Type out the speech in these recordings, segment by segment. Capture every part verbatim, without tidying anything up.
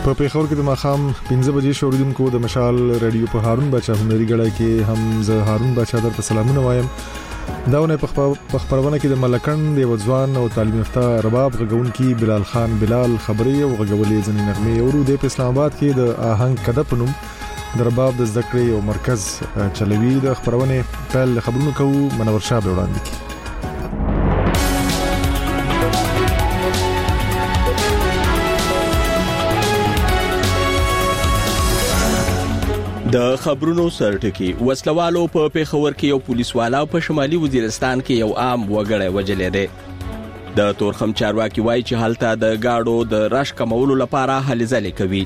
په پیښور کې د ماښام پنځه بجې شوریدونکو د مشال رادیو په هارون بچا هنري غړای کې هم زه هارون بچا درته سلامونه وایم. داونه په خبرونه کې د ملکند یو ځوان او تعلیم یافته رباب غږونکي بلال خان بلال خبري او غږولې ځنې نغمه ورو د اسلام آباد کې د آهنګ کده پنوم د رباب د زده کړې او مرکز چلوي. د خبرونه په خبرونو کوو منور شاه وړاندې کی. د خبرونو سرټکی وسلوالو په پیښور کې یو پولیس والا په شمالي وزیرستان کې یو عام وګړی وجلې دی. د تورخم چارواکي وایي چې هلته د گاډو د رش کمولو لپاره هلې ځلې کوي.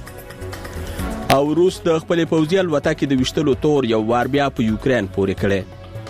او روس د خپل پوځي الوتکې د وشتلو تور یو وار بیا په یوکرين پورې کړي.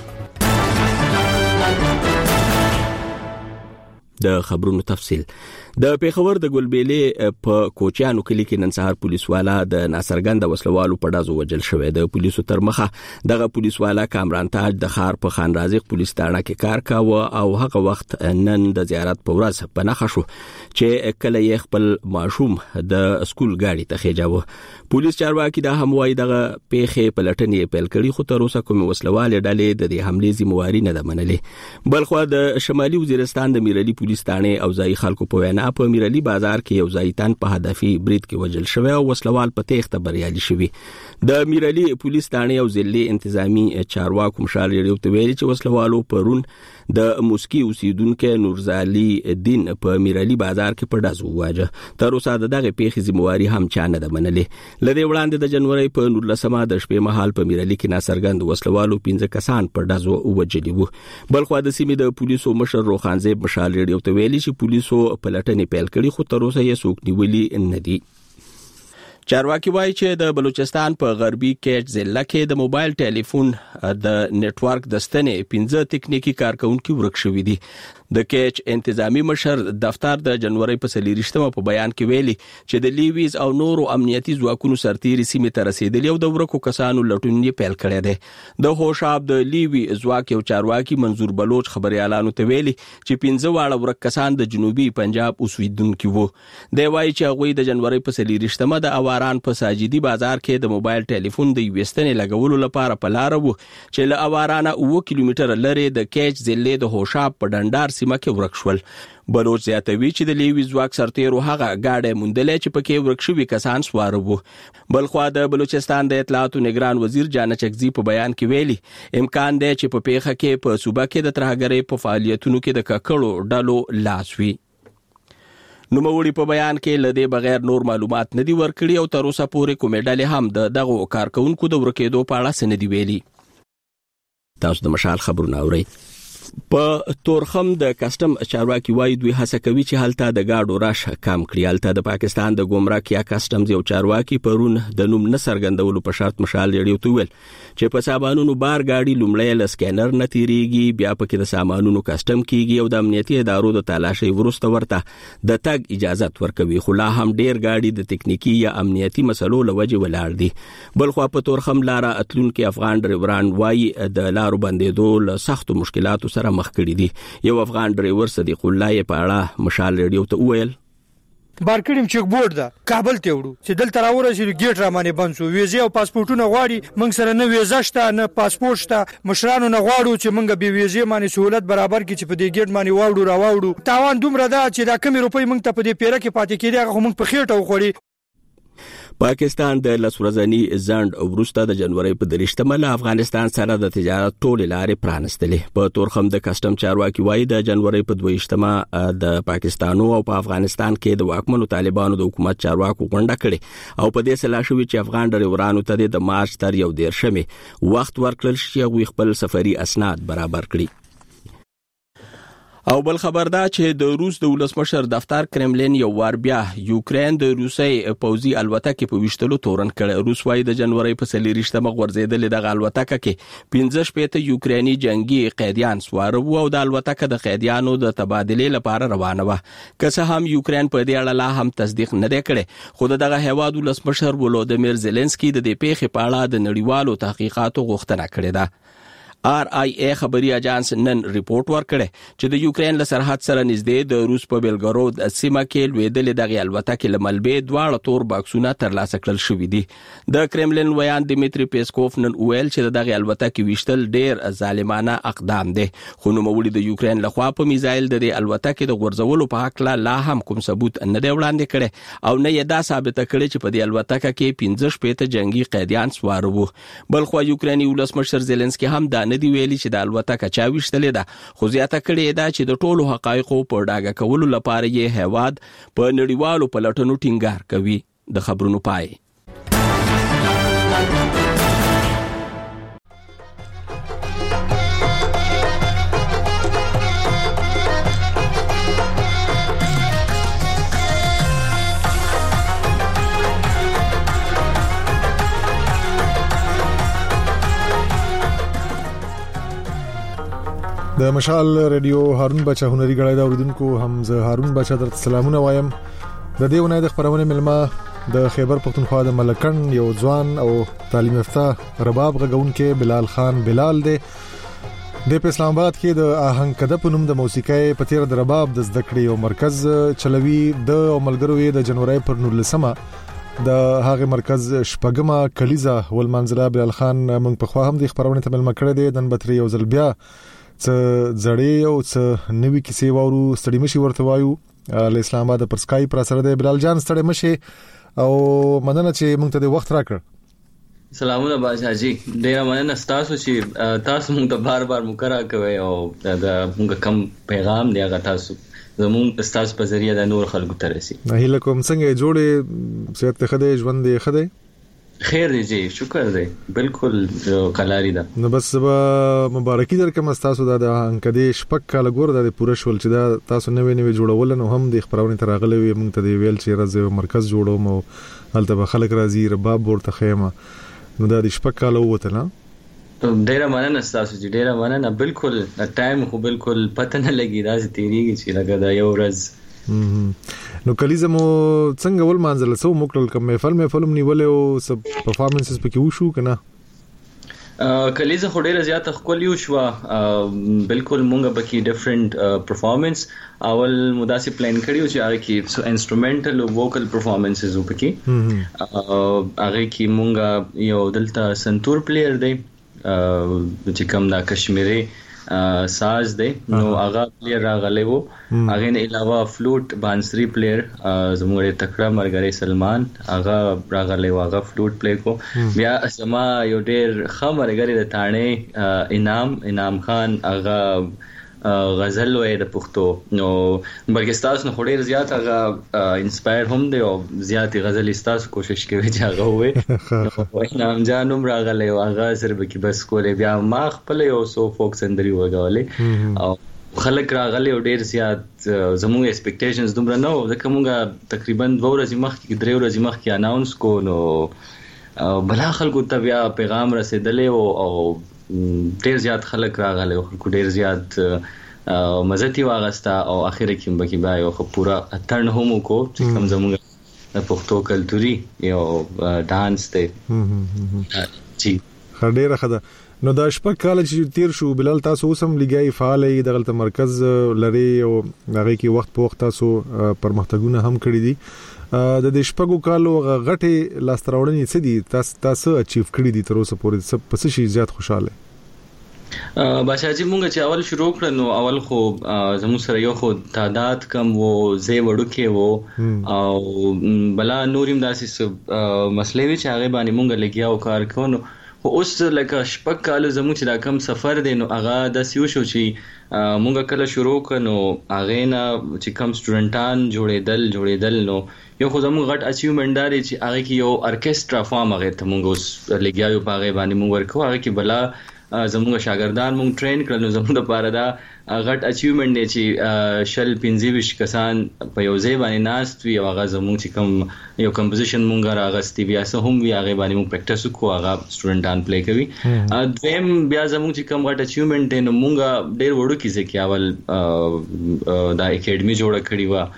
د خبرونو تفصیل. د پیښور د ګلبېلې په کوچیانو کلی کې نن سهار پولیس والا د ناصرګند وسلوالو په ډازو وجل شوی. د پولیسو تر مخه دغه پولیس والا کامران تاج د خار په خان رازق پولیس تاړه کې کار کاوه او هغه وخت نن د زیارت په ورځ په نخښه شو چې کله یې خپل ماشوم د سکول گاډي ته خېجاوه. پولیس چارواکي دا هم وایي دغه پیښې په لټنې پیل کړي خو تر اوسه کوم وسلوال ډلې د دې حملې ذمہواری نه ده منلې. بلخو د شمالي وزیرستان د میرلی پولیس تاړه او ځای خلکو په وینا په میرلی بازار کې یو ځایتان په هدفي برید کې وجل شوی او وسلوال په تېښته بریالي شوی. د میرلی پولیس تاړه او ضلعي انتظامی چارواکو مشال ریډیو ته ویلي چې وسلوالو پرون د موسکی اوسیدونکو نورزالي دین په میرلی بازار کې په ډاز وواجه. تر اوسه دغه پیښې ذمہواری هم چا نه ده منلې. لدې وړاندې د جنوري په نولسمه د شپې مهال په میرلی کې ناصرګند وسلوالو پنځه کسان په ډاز ووجلي وو. بلخو د سیمې د پولیسو مشر روخانزیب مشال ریډیو ته ویلي چې پولیسو په لټنې پیل کړي خو تر اوسه یې څوک نیولي نه دي. چارواکي وایي چې د بلوچستان په غربي کېچ ضلع کې د موبایل ټلیفون د نتورک د ستنې پنځه تکنیکی کارکونکو ورک شوي دي. د کېچ انتظامی مشر دفتر د جنوري په سلیریشتمه په بیان کې ویلي چې د لیویز او نورو امنیتي ځواکونو سرتیري سیمې ته رسیدلي او د ورکو کسانو لټون یې پیل کړی دی. د هوشاب د لیوی ځواک یو چارواکي منظور بلوچ خبريالانو ته ویلي چې پنځه واړه ورک کسان د جنوبي پنجاب اوسیدونکو وو. دی وایي چې هغوی د جنوري په سلیریشتمه د اواران په ساجدي بازار کې د موبایل ټلیفون د وستنې لګولو لپاره په لار وو چې له اوارانه اوه کیلومتره لري د کېچ ضلع د هوشاب په ډنډار سیمه کې ورک شول. بلوچ زیاتوي چې د لیوی ځواک سرتیرو هغه گاډي موندلې چې پکې ورک شوي کسان سوار وو. بلخو د بلوچستان د اطلاعاتو نگران وزیر جانچکزي په بیان کې ویلي امکان دی چې په پیښه کې په صوبه کې د ترهګرۍ په فعالیتونو کې د ککړو ډلو لاس وي. نوموړي په بیان کې لدې بغیر نور معلومات ندي ورکړي او تر اوسه پورې کومې ډلې هم د دغه کارکونکو د ورکېدو په اړه څه ندي ویلي. تاسو د مشال خبرونه اورئ. په تورخم د کسٹم چارواکي وایي دوی هڅه کوي چې هلته د گاډو راش کم کړي. هلته د پاکستان د ګمرک یا کسٹمز یو چارواکي پرون د نوم نه څرګندولو په شرط مشال ریډیو ته ویل چې په سامانونو بار گاډي لومړی له سکینر نه تیریږي بیا پکې د سامانونو کسٹم کیږي او د امنیتي ادارو د تلاشي وروسته ورته د تګ اجازه ورکوي. خو لا هم ډیر گاډي د تکنیکی یا امنیتي مسلو لوجه ولاړ دي. بلخو په تورخم لاره اتلونکو افغان ډرایوران وایي د لارو بندیدو له سختو مشکلاتو سره مخ کړي دي. یو افغان ډرایور صدیق الله په اړه مشال ریډیو ته وویل بارکړم چک بورډ دا کابل ته وړو چې دلته راورسېدو ګیټ را باندې بند شو. ویزه او پاسپورتونه غواړي موږ سره نه ویزه شته نه پاسپورت شته. مشرانو نه غواړو چې موږ به ویزه باندې سہولت برابر کړي چې په دې ګیټ باندې واوړو را واوړو. تاوان دومره ده چې دا کمی روپۍ موږ ته په دې پیره کې پاتې کېږي هغه موږ په خېټه وخوري. پاکستان د لسورزنی ځند وروسته د جنوري په درشتمه له افغانستان سره د تجارت ټولې لارې پرانستلې. په تورخم د کسٹم چارواکي وایي د جنوري په دویشتمه د پاکستانو او په افغانستان کې د واکمنو طالبانو د حکومت چارواکو غونډه کړې او په دې سلا شوی چې افغان ډرایورانو ته د مارچ تر یو دیرشمه وخت ورکړل شي چې خپل سفري اسناد برابر کړي. او بل خبر دا چې د روس د ولسمشر دفتر کرملین یو وار بیا یوکرين د روسي پوځي الوتکې په وشتلو تورن کړ. روس وايي د جنوري په سلیریشتمه غورځیدل د الوتکه کې پنځه شپېته یوکريني جنگي قیدیان سوار وو او د الوتکه د قیدیانو د تبادله لپاره روانه و. که څه هم یوکرين په دې اړه لا هم تصدیق نه کړي خو دغه هیواد ولسمشر ولودمیر زيلنسکي د دې پیښې په اړه د نړیوالو تحقیقاتو غوښتنه کړې ده. آر آی ای خبري اژانس نن ریپورت ورکړی چې د یوکرين له سرحد سره نږدې د روس په بیلګرود سیمه کې لویدلې دغه الوتکې له ملبې دواړه تور باکسونه ترلاسه کړل شوې دي د کرملین ویان دیمیتری پیسکوف نن ویل چې دغه الوتکې وشتل ډیر ظالمانه اقدام دي خو نو مولي د یوکرين لخوا په میزایل د الوتکې د غورځولو په حق لا هم کوم ثبوت نه دی وړاندې کړي او نه یې دا ثابت کړي چې په دې الوتکه کې پنځه شپېته جنگي قیدیان سوار وو بل خو یوکراني ولسمشر زيلنسکي هم دا نه دی ویلي چې د الوتکه چا وشتلې ده خو زیاته کړي دا چې د ټولو حقایقو په ډاګه کولو لپاره یې هیواد په نړیوالو پلټنو ټینګار کوي د خبرونو پای د مشال رادیو هارون بچا هنري غړای دا اوریدونکو هم زه هارون بچا درته سلامونه وایم د دې ونې د خبرونه ملما د خیبر پختونخوا د ملکن یو ځوان او تعلیم یافته رباب غږونکو بلال خان بلال دی د اسلام آباد کې د آهنګ کده په نوم د موسیقۍ په تیر د رباب د زده کړې او مرکز چلوي د ملګرو د جنوري پر نولسمه د هغه مرکز شپږمه کلیزه ولمنځله بلال خان موږ په خوا هم د خبرونه ته ملما کړی دی د بطری یو ځل بیا څه زړې او څه نوې کیسې وورو ستړي مشي ورته وایو له اسلام آباد پر سکای پر سره د بلال جان ستړي مشي او مننه چې موږ ته د وخت راکړ سلامونه بادشاہ جی ډیر مننه تاسو چې تاسو موږ ته بار بار مکرا کوي او دا موږ کم پیغام دی هغه تاسو زموږ تاسو په ذریعہ د نور خلکو ته رسي هیله کوم څنګه جوړې صحت ته خدای ژوند دی خدای خیر دی جی شکر دی بالکل قلاری ده نو بس مبارکي درکم تاسو دا د انکدې شپک کال ګور د پوره شول چې دا تاسو نوې نوې جوړول نو هم د خبرونه ترغلې وي موږ ته دی ویل چې راځي مرکز جوړوم او هلته به خلک راځي رباب ورته خیمه نو دا د شپک کال وته نه ډیره مننه تاسو چې ډیره مننه بالکل ټایم خو بالکل پته نه لګی راځي تیریږي چې لګا دا یو ورځ نو کلیزه مو څنګه ول مانځل سو موکل کوم محفل محفل نیولې او سب پرفارمنسز پکې وشو کنه کلیزه خو ډیره زیاته خپل یو شو بالکل مونږه پکې ډیفرنٹ پرفارمنس اول مداسي پلان کړیو چې هغه کې انسټرومنټل او ووکل پرفارمنسز وکړي هغه کې مونږه یو دلته سنتور پلیئر دی چې کوم دا کشمیری ساز دی نو هغه پلیئر راغلی وو هغه نه علاوه فلوټ بانسری پلیئر زموږ تکړه مرګری سلمان هغه راغلی وو هغه فلوټ پلی کو بیا سما یو ډیر خمرګری د تانه انعام انعام خان هغه غزل وې د پښتو نو برګستاس نو ډیر زیات هغه انسپایر هم دی او زیات غزل استاس کوشش کوي چې هغه وې نو انعام جانم راغلی او هغه سره به کې بس کولې بیا ما خپل یو سو فوک سندري وګولې او خلک راغلی او ډیر زیات زموږ ایکسپیکټیشنز دومره نو ځکه موږ تقریبا دوه ورځې مخکې درې ورځې مخکې اناونس کو نو بلا خلکو ته بیا پیغام رسیدلې او ډیر زیات خلک راغله خو ډیر زیات مزتی واغستا او اخر کې بکی بای او پورا اترن هم کو چې کوم زموږ د پښتو کلتوري یو ډانس ته چی خډیره خدا نو دا شپه کال چې تیر شو بلال تاسو سم لګای فعال دی دغه مرکز لري او هغه کې وخت په وخت تاسو پرمختګونه هم کړی دي د دې شپږو کالو غټي لاستراوړنې څه دي تاسو تاسو اچیو کړی دي تر اوسه پورې په څه شي زیات خوشاله باشا جی مونږ چې اول شروع کړ نو اول خو زموږ سره یو خو تعداد کم وو زی وړوکې وو او بلا نوریم داسې مسلې وی چې هغه باندې مونږ لګیا او کار کوو خو اوس لکه شپږ کال زموږ چې دا کم سفر دی نو هغه د سیو شو چې مونږ کله شروع کړو هغه نه چې کم سټوډنټان جوړېدل جوړېدل نو یو خو زموږ غټ اچیومنټ دی چې هغه کې یو ارکیسټرا فارم هغه ته مونږ اوس لګیاو په هغه باندې مونږ ورکو هغه کې بلا زموږ شاګردان مونږ ټرین کړل نو زموږ لپاره دا غټ اچیومنټ دی چې شل پنځه ویشت کسان په یو ځای باندې ناست وي او هغه زموږ چې کوم یو کمپوزیشن مونږ راغستی بیا سه هم وی هغه باندې مونږ پریکټیس وکړو هغه سټوډنټان پلی کوي دویم بیا زموږ چې کوم غټ اچیومنټ دی نو مونږ ډیر وړو کې ځکه اول دا اکیډمي جوړه کړې و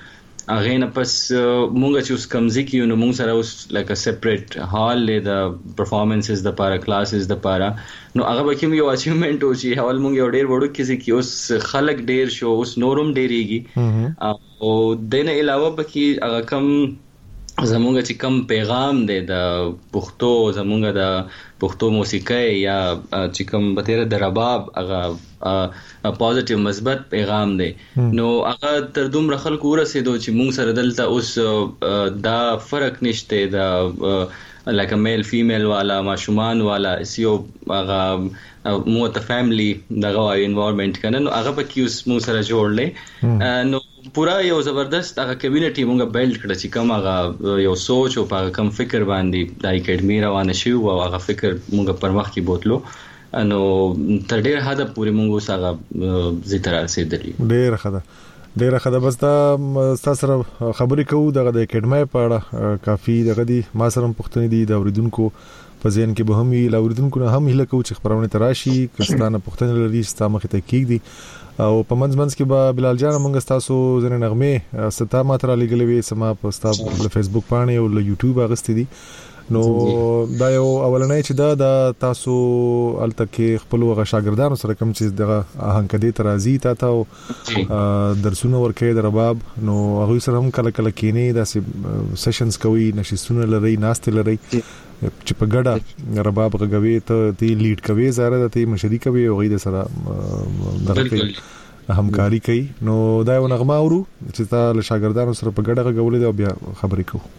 اغه نه پس مونږ چې اوس کمزې کیو نو مونږ سره اوس لکه سیپریټ هال له د پرفارمنسز د پارا کلاسز د پارا نو هغه به کوم یو اچیومنت او چې حوال مونږ یو ډیر وړو کې چې اوس خلک ډیر شو اوس نورم ډیریږي او دنه علاوه به کې هغه کم زمونږ چې کم پیغام دی د پښتو زمونږ د پښتو موسیقي یا چې کم به تیر د رباب هغه پوزټیو مثبت پیغام دی نو هغه تر دومره خلکو ورسېدو چې مونږ سره دلته اوس دا فرق نشته د لکه میل فیمیل والا ماشومان والا سیو هغه مو ته فیملی دغه انوایرنمنت کنه نو هغه په کیوس مونږ سره جوړلې نو پورا یو زبردست هغه کمیونټي مونږه بیلډ کړه چې کوم هغه یو سوچ او هغه کوم فکر باندې د اکیډمي روانه شي او هغه فکر مونږه پر مخ کې بوتلو نو تر ډیر حد پورې مونږ سره زیاتره رسیدلی ډیر خدا ډیر خدا بس دا تاسو سره خبرې کوو دغه د اکیډمي په اړه کافي دغه دي ما سره پښتني دي د اوریدونکو په ځین کې به هم وی اوریدونکو نه هم هله کوي چې خبرونه تراشي کستانه پښتني لري ستامه ته کېږي او په منځ منځ کې به بلال جان موږ تاسو زنه نغمه ستا ماتره لګلې وي سما په تاسو په فیسبوک باندې او یوټیوب اغستې دي نو دا یو اولنۍ چې دا د تاسو التکه خپل وغه شاګردانو سره کوم چې دغه هنکدي ترازی تا ته درسونه ورکې د رباب نو هغه سره هم کله کله کینې داسې سیشنز کوي نشستونه لري ناست لري چې په ګډه رباب غوي ته تی لیډ کوي زاره د تی مشري کوي او غي د سره دغه کوي همکاري کوي نو دا یو نغمه اورو چې تا له شاګردانو سره په ګډه غوولې دا بیا خبرې کوو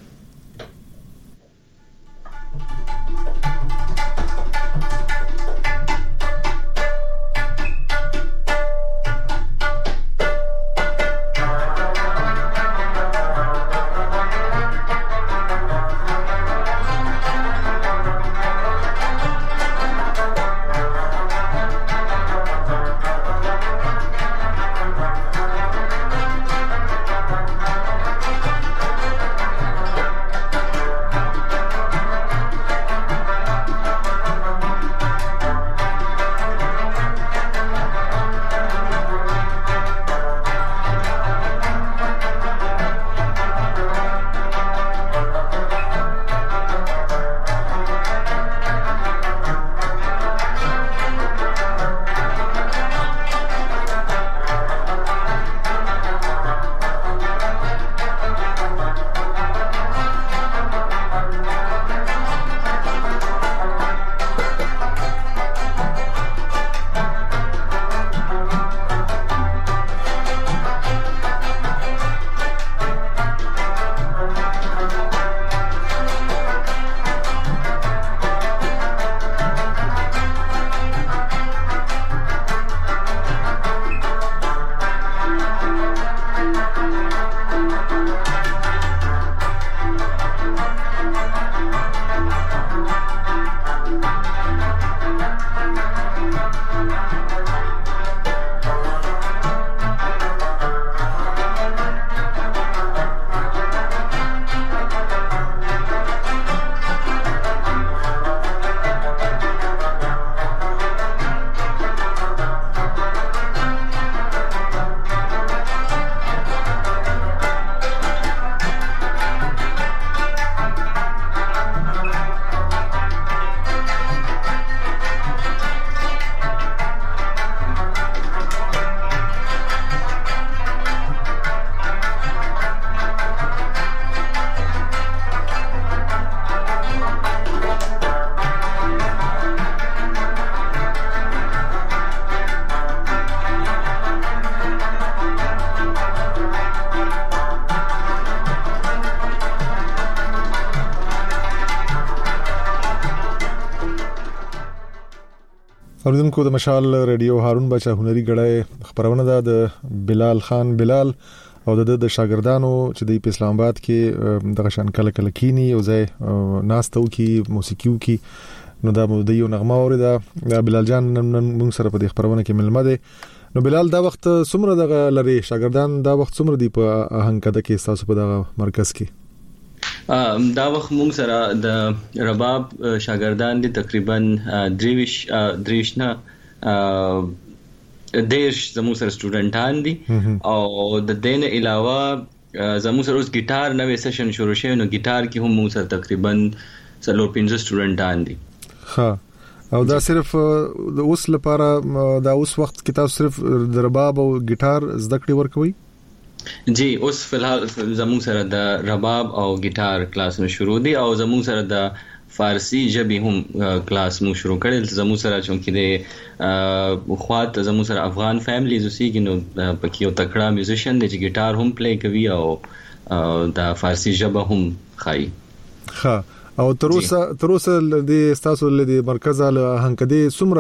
اوریدونکو د مشال رادیو هارون بچا هنري غړای خبرونه ده د بلال خان بلال او د د شاګردانو چې د اسلام آباد کې دغه شان کله کله کینی او ځای ناستو کې موسیقيو کې نو دا د یو نغمه اوریدا بلال جان نن موږ سره په دې خبرونه کې ملمه ده نو بلال دا وخت څومره دغه لري شاګردان دا وخت څومره دی په هنکده کې تاسو په دغه مرکز کې دا وخت موږ سره د رباب شاګردان دي تقریبا دریوش دریوش نه دیش زموږ سره سټوډنټان دي او د دین علاوه زموږ سره اوس ګیټار نوې سیشن شروع شوی نو ګیټار کې هم موږ سره تقریبا څلور پنځه سټوډنټان دي. ها او دا صرف د اوس لپاره دا اوس وخت کې تاسو صرف د رباب او ګیټار زده کړې ورکوي؟ جی اوس فلحال زموږ سره د رباب او ګیټار کلاسونه شروع دي او زموږ سره د فارسی ژبې هم کلاس مو شروع کړل. زموږ سره چونکې د خواط زموږ سره افغان فیملیز اوسېږي نو پکې یو تکړه میوزیشن دی چې ګیټار هم پلی کوي او د فارسی ژبه هم ښایي. ښه او تر اوسه تر اوسه د تاسو له مرکز له هنکدي سمره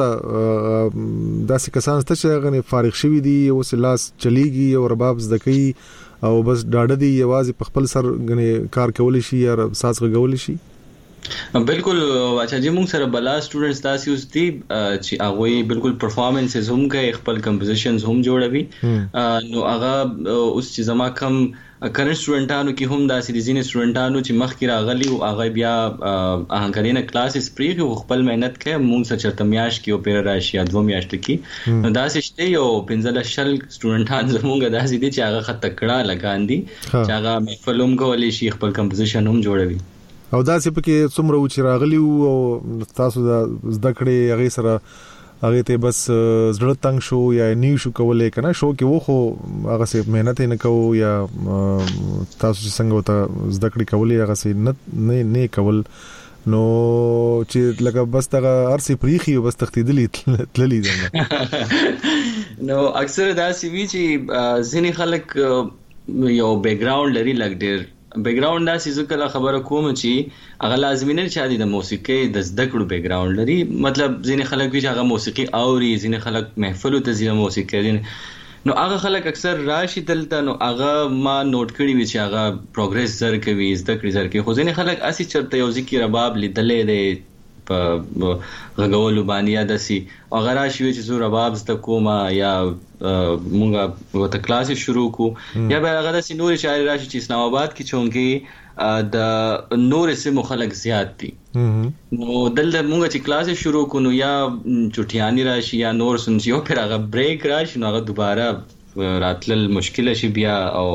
داسې کسان ته چې غني فارغ شوی دي او سلاس چلیږي او رباب زدکي او بس ډاډه دي یوازې په خپل سر غني کار کول شي یا ساز غول شي؟ بالکل واچا جی موږ سره بلا سټوډنټس تاسو اوس دي چې هغه بالکل پرفارمنسز هم کوي خپل کمپوزیشنز هم جوړوي نو هغه اوس چې زما کم کرنٹ سټوډنټانو کې هم داسې دي ځینې سټوډنټانو چې مخکې راغلي او هغه بیا اهنګرینه کلاسز پریږي خپل مهنت کوي موږ سره چرته میاشت کې او پیر راشي دوه میاشت کې نو داسې شته یو پنځه شل سټوډنټان زموږ داسې دي چې هغه خط تکړه لګان دي چې هغه محفل هم کولی شي خپل کمپوزیشن هم جوړوي. او داسې پکې څومره و چې راغلي او تاسو د زده کړې هغه سره هغه ته بس زړه تنگ شو یا نیو شو کولای کنه شو کې و خو هغه سه مهنت نه کوو یا تاسو چې څنګه وته زده کړې کولای هغه سه نه نه کول نو چې لکه بس دا ارسي پریخي او بس تختیدلی تللی دي نو اکثر دا سی وی چې ځینې خلک یو بیک گراوند لري لګ ډیر بیک گراوند دا سې کله خبره کوم چې هغه لازمي نه چې د موسیقي د زده کړو بیک گراوند لري مطلب ځینې خلک وی چې هغه موسیقي اوري ځینې خلک محفل ته ځي موسیقي نو هغه خلک اکثر راشي دلته نو هغه ما نوٹ کړی وی چې هغه پروګرس زر کوي زده کړی زر کوي خو ځینې خلک اسی چرته یو ځکه رباب لیدلې دی په غږولو باندې یا داسي هغه راشي چې زه رباب زده کوم یا مونږه وته کلاس شروع کو یا به هغه داسي نور شاعر راشي چې اسلام آباد کې چونګي د نور سیمو خلک زیات دي نو دلته مونږه چې کلاس شروع کو نو یا چټیانی راشي یا نور سنجیو پر هغه بریک راشي نو هغه دوباره راتل مشکل شي بیا او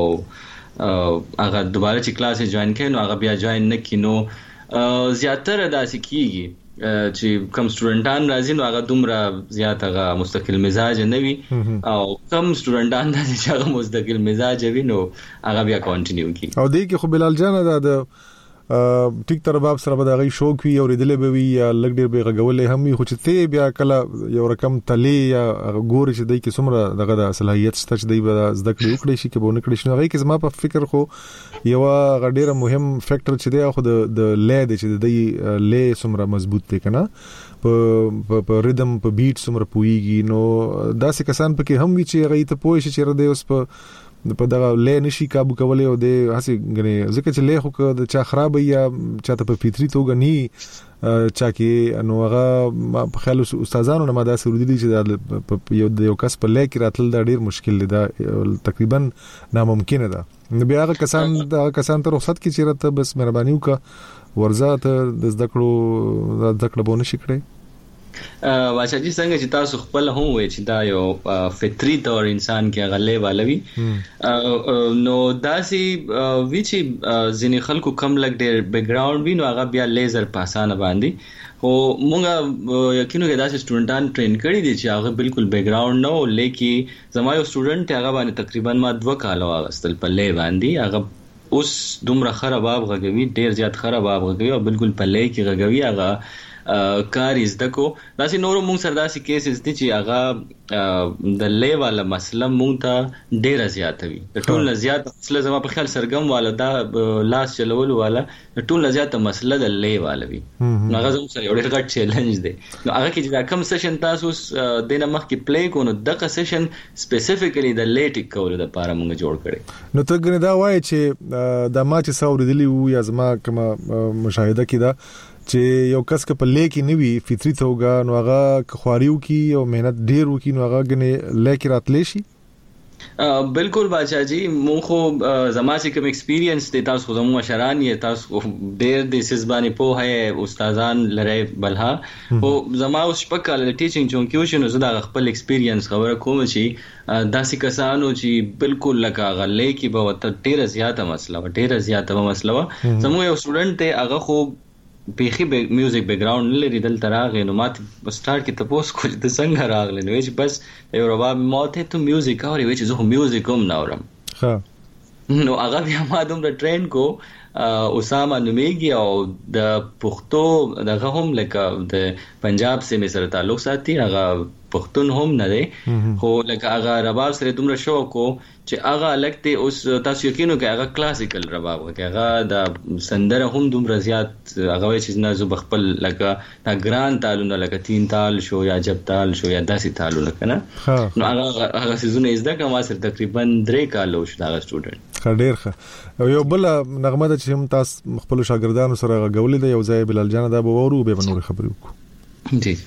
هغه دوباره چې کلاس جوائن کړي نو هغه بیا جوائن نه کینو زیاتره داسې کیږي چې کم سټوډنټان راځي نو هغه دومره زیات هغه مستقل مزاج نه وي او کم سټوډنټان چې هغه مستقل مزاج وي نو هغه بیا کنټینیو کوي. او دې کې خو بلال جان دا د ټیک تر باب سره به دغه شوق وي او ردلې به وي یا لګ ډیر به غولې هم وي خو چې ته بیا کله یو رقم تلې یا ګور چې دای کې څومره دغه د صلاحیت شته چې دی به زده کړې وکړي شي کې به نه کړی شي هغه کې زما په فکر خو یو غډیره مهم فیکٹر چې دی خو د د لید چې دی لې څومره مضبوط دی کنه په په ریدم په بیټ څومره پويږي نو داسې کسان پکې هم وي چې هغه ته پوه شي چې ر دې اوس په په دغه لې نشي قابو کولای او د هسي غني ځکه چې لې خو د چا خراب یا چاته په فطري توګه ني چا کې نو هغه په خیال استادانو نه ماده سرودي دي چې یو د یو کس په لې کې راتل دا ډیر مشکل دی دا تقریبا ناممکن ده. نو بیا هغه کسان دا کسان ته رخصت کې چیرته بس مهرباني وکړه ورزات د زده کړو د زده کړو بونه شي کړی. واچا جی څنګه چې تاسو خپل هم وای چې دا یو فطری طور انسان کې غلې والوي نو داسي وی چې ځینې خلکو کم لګ ډېر بیک گراوند وی نو هغه بیا لیزر پاسانه باندې خو مونږه یقینو کې داسې سټوډنټان ټرین کړي دي چې هغه بالکل بیک گراوند نو لیکي زما یو سټوډنټ هغه باندې تقریبا ما دوه کال واغستل په لې باندې هغه اوس دومره خراب غږوي ډېر زیات خراب غږوي او بالکل په لې کې غږوي هغه کار زده کو داسې نورو مونږ سره داسې کیسز دي چې هغه د لې والا مسله مونږ ته ډیره زیاته وي د ټول نه زیات مسله زما په خیال سرګم والا دا لاس چلولو والا د ټول نه زیاته مسله د لې والا وي نو هغه زموږ سره یو ډېر غټ چیلنج دی نو هغه کې چې کم سیشن تاسو د نه مخکې پلی کو نو دغه سیشن سپیسیفیکلی د لې ټیک کولو لپاره مونږ جوړ کړی نو ته ګنې دا وایي چې د ما چې ساوریدلی وو یا زما کوم مشاهده کې دا چې یو کس په لې کې نیوي فطري توګه نو هغه خواريو کې او مهنت ډیر وکي نو هغه غنه لې کې راتلې شي بالکل بادشاہ جی مون خو زما چې کوم ایکسپیرینس دی تاسو زمو مشران یې تاسو ډېر د سیسبانی په هي استادان لري بلها او زما اوس شپکل ټیچینګ چون کیو شنو زدا خپل ایکسپیرینس خبره کوم چې داسې کسانو چې بالکل لکه غلې کې به وته ډېر زیاته مسله ډېر زیاته مسله زمو یو سټوډنټ ته هغه خو بیخي میوزیک بیک گراوند لري دلته راغی نو ماته سٹارټ کې تاسو کو د څنګه راغلی نو چې بس یو رباب ماته ته میوزیک اوري چې زه میوزیک هم نه اورم ها نو هغه بیا ما دومره ټرین کو اسامه نومیږي او د پښتو دغه هم لکه د پنجاب سیمه سره تعلق ساتي هغه پښتون هم نه دی خو لکه هغه رباب سره دومره شوق کو چې هغه لکه اوس تاسو یقینو کې هغه کلاسیکل رباب کې هغه د سندره هم دومره زیات هغه چې نه زو بخپل لکه دا ګران تالونه لکه تین تال شو یا جب تال شو یا داسې تالونه کنه نو هغه هغه سيزونه زده کوم سره تقریبا درې کال شو دا سټوډنټ خډیر ښه یو بل نغمه د چې هم تاسو خپل شاګردانو سره غوړې د یو ځای بلال جان دا به ورو به نور خبرې وکړو جی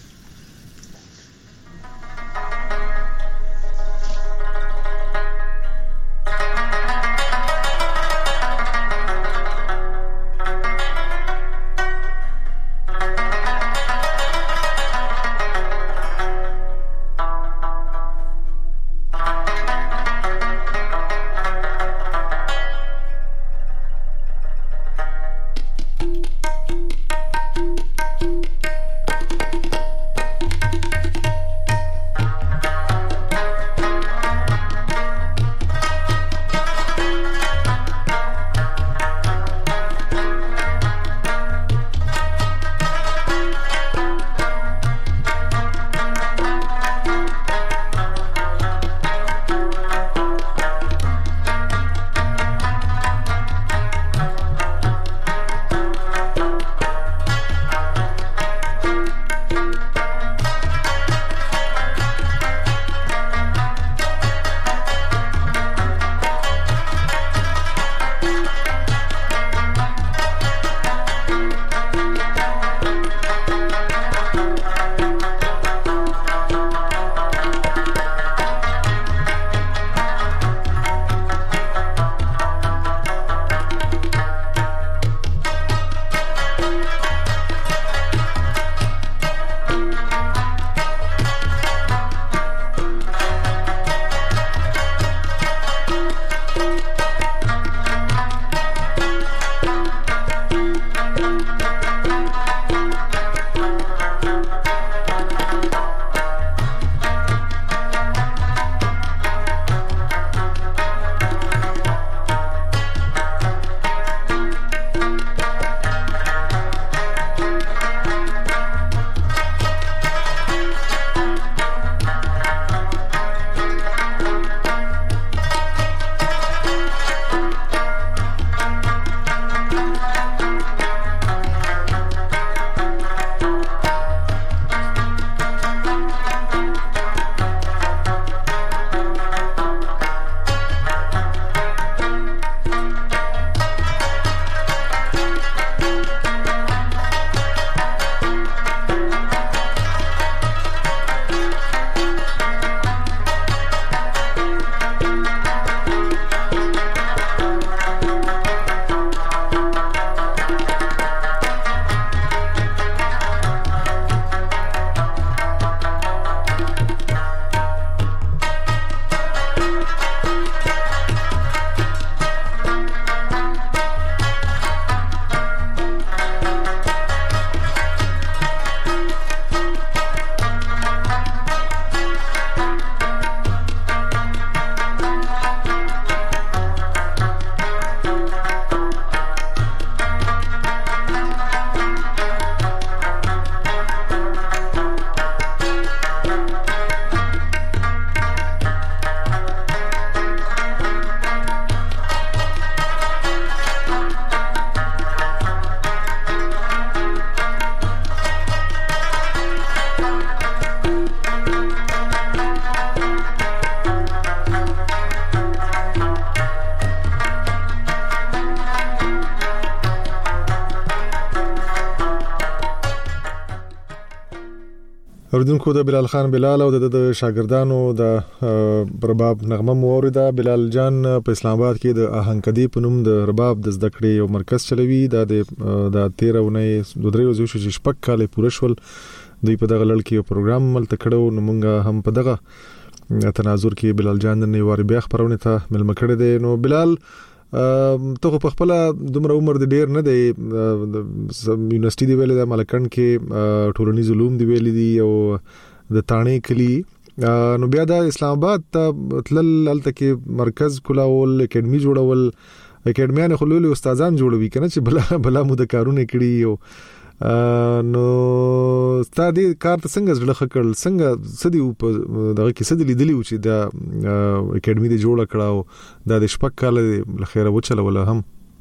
اوردونکو د بلال خان بلال او د شاګردانو د رباب نغمه موریده. بلال جان په اسلام آباد کې د آهنګدی په نوم د رباب د زده کړې یو مرکز چلوي. دا د د تیرہ ونې د درې ورځې چې شپږ کال پوره شول دوی په دغه لړ کې یو پروګرام ملته کړو. نو موږ هم په دغه تناظر کې بلال جان نن واری بیا خبرونه ته ملم کړی دی. نو بلال ته په خپل دومره عمر د ډیر نه دی، یونیورسيټي دی ویلې د ملکن کې ټولنیز علوم دی ویلې دي او د تانې کلی. نو بیا د اسلام آباد ته تلل هلته کې مرکز کولاول، اکیډمي جوړول. اکیډمیان خو لولي استادان جوړوي کنه چې بلا بلا مو د کارونه کړی. او نو ستاسو کار ته څنګه ځل خکل څنګه سدي په دغه کې سدي لیدلی و چې د اکیډمي دی جوړ کړه د شپږ کال له خیره وچلول. هم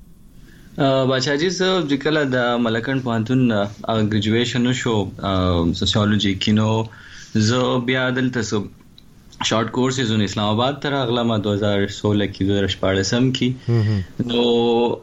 بچا جی سر چې کله د ملکن پوهنتون ګریجویشن شو سوسیولوژي کې، نو زه بیا دلته سو شارټ کورسز ان اسلام آباد تر اغلا ما دو ہزار سولہ کې دو ہزار شپاړس کې. نو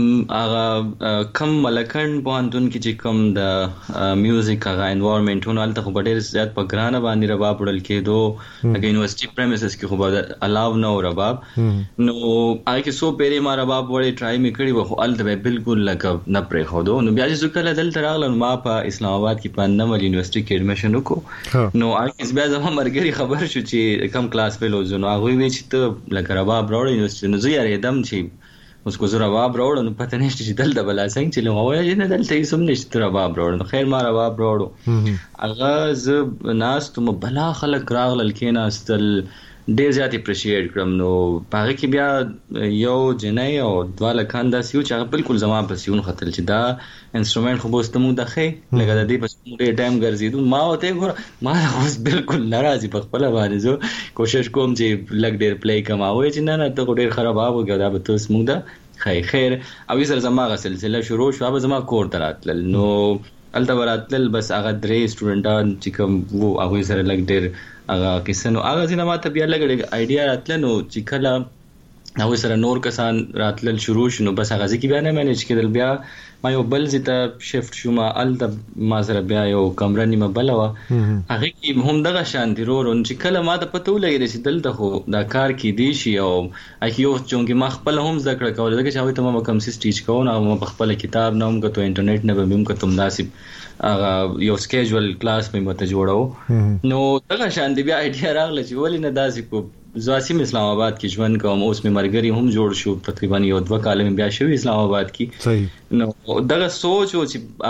هغه کم ملکن پوهنتون کې چې کم د میوزیک هغه انوایرنمنټونه الته خو ډېر زیات په ګرانه باندې رباب وړل کېدو. هغه یونیورسيټي پریمیسز کې خو به الاو نو رباب. نو هغه کې سو پیری ما رباب وړي ټرای مې کړی و، خو الته به بالکل لکه نه پرې خو دو. نو بیا چې کله دلته راغلم ما په اسلام آباد کې په نمل یونیورسيټي کې ایډمیشن وکړو. نو هغه بیا زما مرګري خبر شو چې کم کلاس فیلو زنو هغه وی چې ته لکه رباب راوړې یونیورسيټي. نو زه یې دم چې اوس کو زره رباب راوړم نو پته نشته چې دلته بلا څنګه چې لغوي نه دلته یې سم نشته رباب راوړم. نو خیر ما رباب راوړو. هغه ز ناس ته بلا خلک راغلل کېناستل ډېر زیات اپریشیټ کړم. نو هغه کې بیا یو جنۍ او دواله خاندا سیو چې هغه بالکل زما په سیون خطر چې دا انسټرومنټ خو بوست مو دخه لکه د دې په ډېر ټایم ګرځیدو. ما وته ګور ما اوس بالکل ناراضي په خپل باندې زه کوشش کوم چې لګ ډېر پلی کماوي چې نه نه ته ډېر خراب وګا دا به تاسو موږ دا خیر خیر او یې سره زما غ سلسله شروع شو. به زما کور تراتل نو الته وراتل بس هغه درې سټوډنټان چې کوم وو هغه سره لګ ډېر هغه کیسنو هغه ځینې ماته بیا لګ آیډیا راتل. نو چې کله هغه سره نور کسان راتل شروع شنو بس هغه ځکه بیا نه مینج کېدل. بیا ما یو بل زیته شفت شوم الته ما سره بیا یو کمره نیمه بلوا هغه کې هم دغه شان دي رون چې کله ما ته پته ولګی چې دلته خو دا کار کې دی شي. او اکیو چونګې ما خپل هم ذکر کول دغه چې هغه ته ما کوم سټیچ کوو او ما خپل کتاب نوم کته انټرنیټ نه به مم کته مناسب هغه یو سکیجول کلاس مې مته جوړاو. نو دغه شان دی بیا آیډیا راغله چې ولې نه داسې کو زواسیم اسلام آباد کې ژوند کوم. اوس مې مرګري هم جوړ شو تقریبا یو دوه کال مې بیا شوی اسلام آباد کې. صحیح. نو دغه سوچ او چې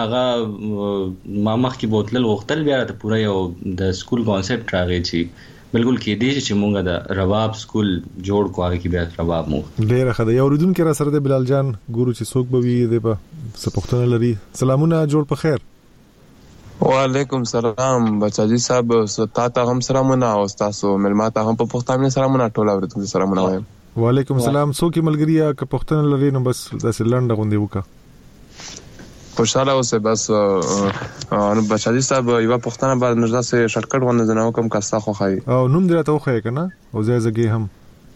هغه ما مخ کې بوتل وختل بیا ته پوره یو د سکول کانسپټ راغی چې بالکل کې دی چې مونږه د رباب سکول جوړ کوو کې بیا رباب مو ډیر خدای یو ردون کې را سره د بلال جان ګورو چې څوک به وي د په سپختونه لري. سلامونه جوړ په خیر. وعلیکم سلام بچاجي صاحب ستا ته هم سلامونه او تاسو ملماته هم په پښتانه سلامونه ټول اورېدونکو سلامونه وایم. وعلیکم السلام. څوک ملګریا که پښتون لري نو بس د سلند غوندي وکا خوشاله اوسه. بس نو بچاجي صاحب یو پښتانه باندې نږدې سه شارټکټ باندې زنه کوم کاستا خو خای او نوم درته خو خای کنه او زای زګي هم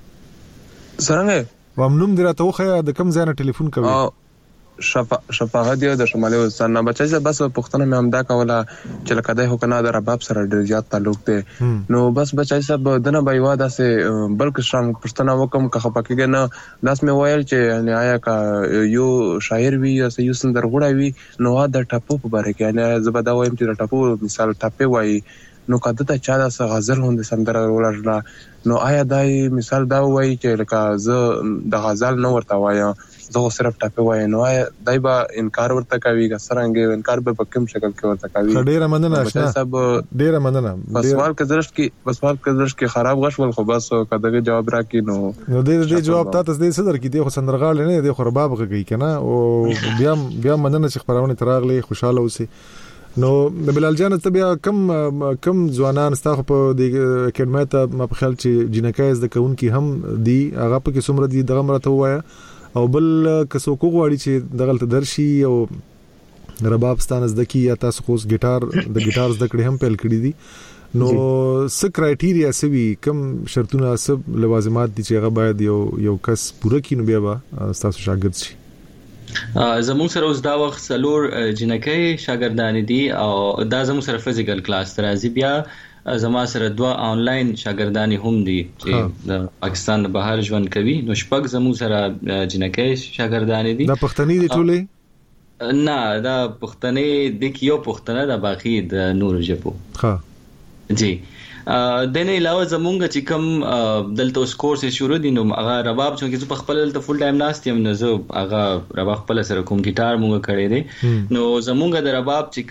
څنګه و نوم درته خو خای د کم ځای نه ټلیفون کوي شفا شفاهت دی د شمالي وزستان نه. بچای زه بس پښتنه مې هم دا کوله چې لکه دای هو کنه د رباب سره ډیر زیات تعلق دی. نو بس بچای صاحب دنه به یو داسې بلکې شام پښتنه وکم که خپکه نه داس مې وایل چې یعنی آیا کا یو شاعر وی یا یو سندر غوړی وی نو دا ټپو په باره کې یعنی زه به دا وایم چې ټپو مثال ټپه وای نو کده ته چا د غزل هوند سندره ولرله نو آیا دای مثال دا وای چې لکه زه د غزل نو ورته وایم زه صرف ټاپه وای نو دای با انکار ورته کوي که څنګه انکار به په کوم شکل کې ورته کوي. ډیره مننه آشنا صاحب ډیره مننه. بس سوال کزرش کې بس سوال کزرش کې خراب غشول خو بس کداغه جواب راکې نو نو دې دې جواب تاسو دې صدر کې دی خو سندرغال نه دی خو رباب غږی کنه او بیا بیا مننه چې خبرونه تراغلي خوشاله اوسئ. نو بلال جان ته بیا کم کم ځوانان ستاسو په د اکیډمي ته ما په خیال چې جنکای زده کوونکي هم دی هغه په کې څومره دي دغه مرته وایا او بل کسو کو غواړي چې دغه ته درشي او رباب ستانه زده کی یا تاسو خو ګټار د ګټار زده کړې هم پیل کړی دي نو څه کرایټیریا سوي کم شرطونه سب لوازمات دي چې هغه باید یو یو کس پوره کینو بیا به تاسو شاګرد شي. زموږ سره اوس دا وخت څلور جنکۍ شاګردان دي او دا زموږ سره فزیکل کلاس راځي. بیا زما سره دوه آنلاین شاګردان هم دي چې د پاکستان بهر ژوند کوي. نو شپږ زموږ سره جنکۍ شاګردان دي. دا پښتني دي ټولې؟ نه دا پښتني د کیو پښتنه د باقي د نور ژبو. ها جی د نه علاوه زمونږ چې کوم دلته اوس کورس شروع دي نو هغه رباب چې زه په خپل دلته فول ټایم ناست یم نو زه هغه رباب خپل سره کوم ګیټار مونږ کړی دی. نو زمونږ د رباب چې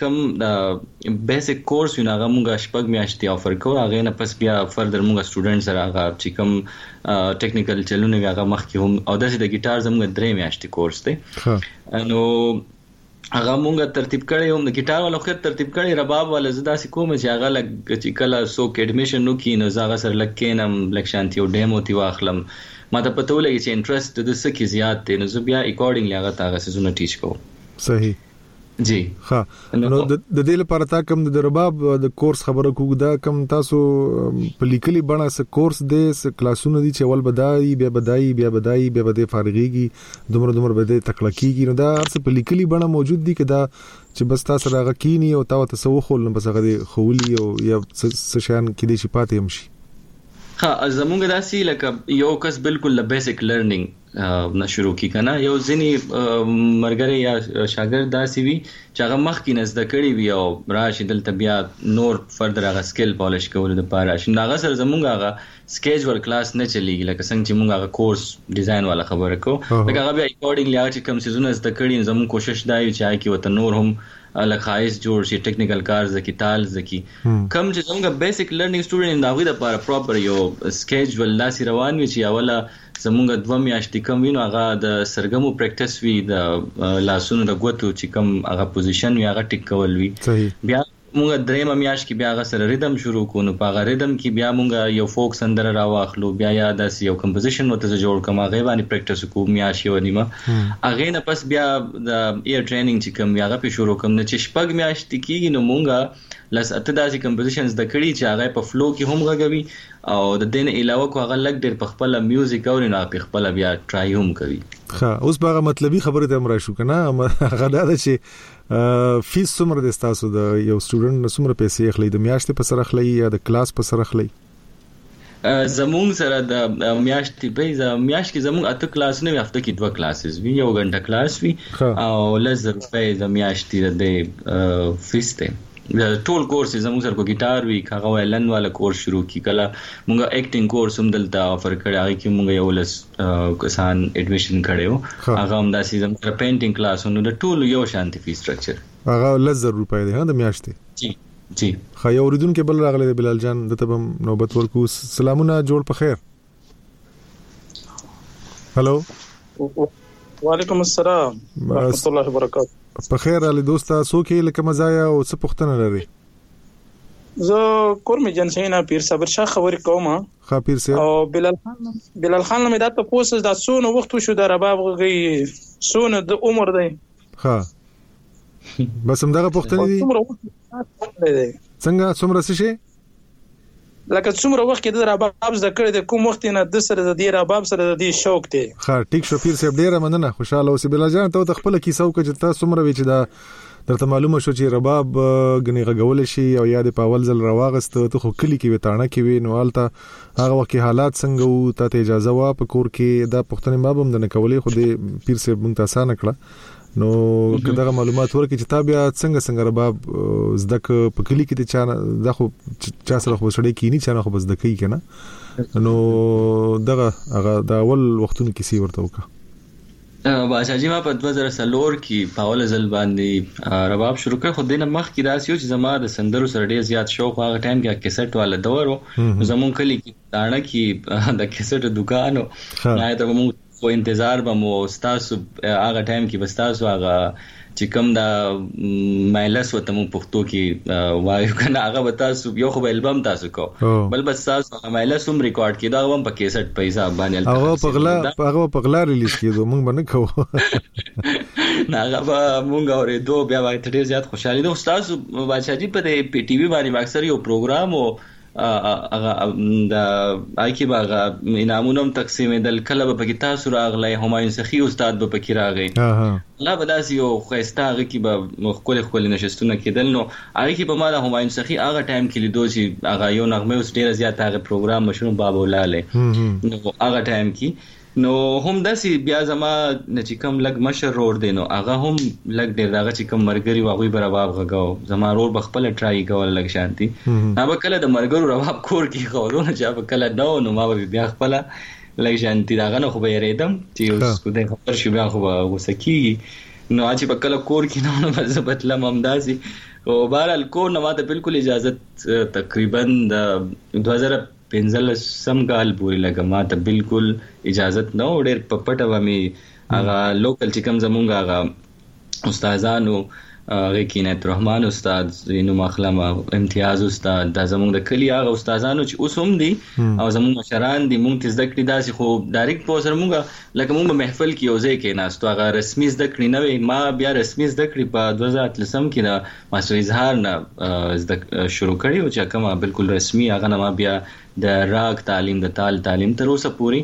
کوم بیسیک کورس وي هغه مونږ شپږ میاشتې افر کوو. هغه نه پس بیا فردر مونږ سټوډنټ سره هغه چې کوم ټیکنیکل چلونه وي هغه مخکې هم او داسې د ګیټار زمونږ درې میاشتې کورس دی. نو هغه مونږه ترتیب کړی هم د ګیټار والا خو ترتیب کړی. رباب والا زدا سې کوم چې هغه لګ چې کله څوک اډمیشن وکړي نو زغه سره لکینم لکشانتی او ډیمو تی واخلم ما ته پته ولګي چې انټرست د څه کې زیات دی نو زه بیا اکورډینګلی هغه تاغه سيزونه ټیچ کوم. صحیح. جی ها نو د دې لپاره تا کوم د رباب د کورس خبره کوو دا کوم تاسو په لیکلي بڼه س کورس دې س کلاسونه دي چې ول بدایي بیا بدایي بیا بدایي بیا بده فارغيږي دومره دومره بده تکلکیږي نو دا ارڅ په لیکلي بڼه موجود دي کدا چې بس تاسو راغ کینی او تاسو تسوخول نو بس هغه خولي او یا سشان کې دي چې پاتې هم شي. ها زمونږ داسي لکه یو کس بالکل ل بیسیک لرنینګ نه شروع کی کنه یو ځنی مرګره یا شاګرد داسي وي چې هغه مخکې نزد کړی وي او راشي دلته بیا نور فردر هغه سکل پالیش کول د پاره شي هغه سره زمونږ هغه سکیجول کلاس نه چلیږي لکه څنګه چې مونږ هغه کورس ډیزاین والا خبره کو لکه هغه بیا اکورډینګلی هغه چې کوم سيزونه زده کړی زموږ کوشش دا یو چې کی وته نور هم لخایس جوړ شي ټیکنیکل کار زکی تال زکی کم چې زموږ بیسیک لرنینګ سټوډنټ دا غوډه لپاره پراپر یو سکیجول لاسي روان وي چې اوله زمونږ دوه میاشتې کم وینو هغه د سرګمو پریکټیس وی د لاسونو د غوتو چې کم هغه پوزیشن وی هغه ټیک کول وی. بیا مونږ درېم میاشت کې بیا هغه سره ریدم شروع کوو نو په هغه ریدم کې بیا مونږ یو فوک سندره راواخلو بیا یا داسې یو کمپوزیشن وته جوړ کوم هغه باندې پریکټیس کوو میاشت یو نیمه هغه نه پس بیا د ایر ټریننګ چې کوم هغه په شروع کوم نه چې شپږ میاشت کېږي نو مونږ لس اته داسې کمپوزیشنز د کړي چې هغه په فلو کې هم غږوي او د دین علاوه کو هغه لګ ډېر په خپل میوزیک او نه په خپل بیا ټرای هم کوي. ها اوس به مطلبي خبره ته امر شو کنه هغه دا چې فیس څومره د تاسو د یو سټوډنټ څومره پیسې اخلي د میاشتې په سره اخلي یا د کلاس په سره اخلي؟ زمونږ سره د میاشتې به ز میاشت کې زمونږ اته کلاس نه هفته کې دوه کلاسز وی یو غنټه کلاس وی او لزر په د میاشتې د فیس ته د ټول کورس زموږ سره کو ګیټار وی کاغه ویلن والا کورس شروع کی کله مونږه اکټینګ کورس هم دلته افر کړی هغه کې مونږ یو لس کسان اډمیشن کړو هغه هم داسې زموږ سره پینټینګ کلاس نو د ټول یو شانتي فی سټرکچر هغه لزر روپۍ دی د میاشتې. جی جی خا یو ردون کې بل راغله بلال جان دته بم نوبت ورکو سلامونه جوړ په خیر. هالو وعلیکم السلام ورحمۃ اللہ وبرکاتہ. په خیر علي دوستا سوکې لکه مزایا او څه پښتنه لري؟ زه کورمه جنسینا پیر صبر شاه خبرې کوم. ها پیر سي او بلال خان بلال خان مې دا ته پوسټ دا سونه وخت شو د رباب غي سونه د عمر دی. ها بس هم دغه پښتنه دي څنګه څومره څه شي لکه څومره وخت کې د رباب ذکر د کوم وخت نه د سره د دی رباب سره د دی شوق دی. ها ټیک شو پیر صاحب ډیره مننه خوشاله اوسې بلا جان ته خپل کیسه وکړه چې تاسو څومره وی چې دا درته معلومه شو چې رباب غنی غول شي او یا د پاول زل رواغست ته خو کلی کې وټانه کې وی نو الته هغه وخت حالات څنګه وو ته اجازه وا په کور کې دا پښتنه ما بم نه کولې خو د پیر صاحب مونږ تاسو نه کړه نو کله معلومات ورکړي چې تابع څنګه څنګه رباب زدک په کلی کې چې دا خو چا سره خو سړی کینی چې نه خو بس دکی کنه نو دغه هغه دا اول وختونو کې سی ورته وکړه باشا جی ما په دوه زره څلور کې پاول زل باندې رباب شروع کړ خو دینه مخ کې داسې چې زما د سندرو سره ډیر زیات شوق هغه ټایم کې کیسټ والا دور و زمون کلی کې داړه کې د کیسټ دکانو نه ته مو او انتظار به مو تاسو هغه ټایم کې بس تاسو هغه چې کوم دا مایلس وته مو پښتو کې وایو کنه هغه به تاسو یو خو البم تاسو کو بل بس تاسو مایلس هم ریکارډ کیدا هم په کیسټ پیسې باندې هغه پغلا هغه پغلا ریلیز کیدو مونږ باندې کوو نه هغه مونږ اورې دوه بیا وایي ډیر زیات خوشاله دي تاسو بادشاہ جی په پی ټي وی باندې اکثر یو پروګرام او هغه د آیکی باغ انعامونه تقسیمېدل، کله به پکې تاسو راغلی، همایون سخی استاد به پکې راغی، الله به داسې یو ښایسته هغه کې به ښکلې ښکلې نشستونه کېدل. نو هغې کې به ما د همایون سخي هغه ټایم کې لیدو چې هغه یو نغمه اوس ډېره زیاته هغه پروګرام مشهور بابا ولالی، نو هغه ټایم کې نو هم داسې بیا زما نه چې کوم لږ مشر رور دی، نو هغه هم لږ ډېر هغه چې کوم ملګري وو هغوی به رباب غږاو، زما رور به خپله ټرای کوله لږ شانتي، ما به کله د ملګرو رباب کور کې ایښولو، نو چې به کله نه و نو ما به بیا خپله لږ شانتي د هغه نه خو به یېرېدم چې اوس خدای خبر شي بیا خو به غوسه کېږي، نو چې به کله کور کې نه و نو به زه به تلم همداسې. او بهرحال کور نه ما ته بالکل اجازت تقریبا د دوه زره پنځلسم کال پورې لکه ما ته بالکل اجازت نه و، ډېر په پټه به مې هغه لوکل چې کوم زمونږ هغه استادانو هغې کې عنایت الرحمن استاد، نوم اخلم امتیاز استاد، دا زمونږ د کلي هغه استادانو چې اوس هم دي او زمونږ مشران دي، مونږ ته زده کړي داسې، خو ډایرکټ په سره مونږ لکه مونږ په محفل کې یو ځای کېناستو، هغه رسمي زده کړې نه وي. ما بیا رسمي زده کړې په دوه زره اتلسم کې د ماسټر اظهار نه زده شروع کړې وو چې کومه بالکل رسمي هغه نه ما بیا د راګ تعلیم د تال تعلیم تر اوسه پوری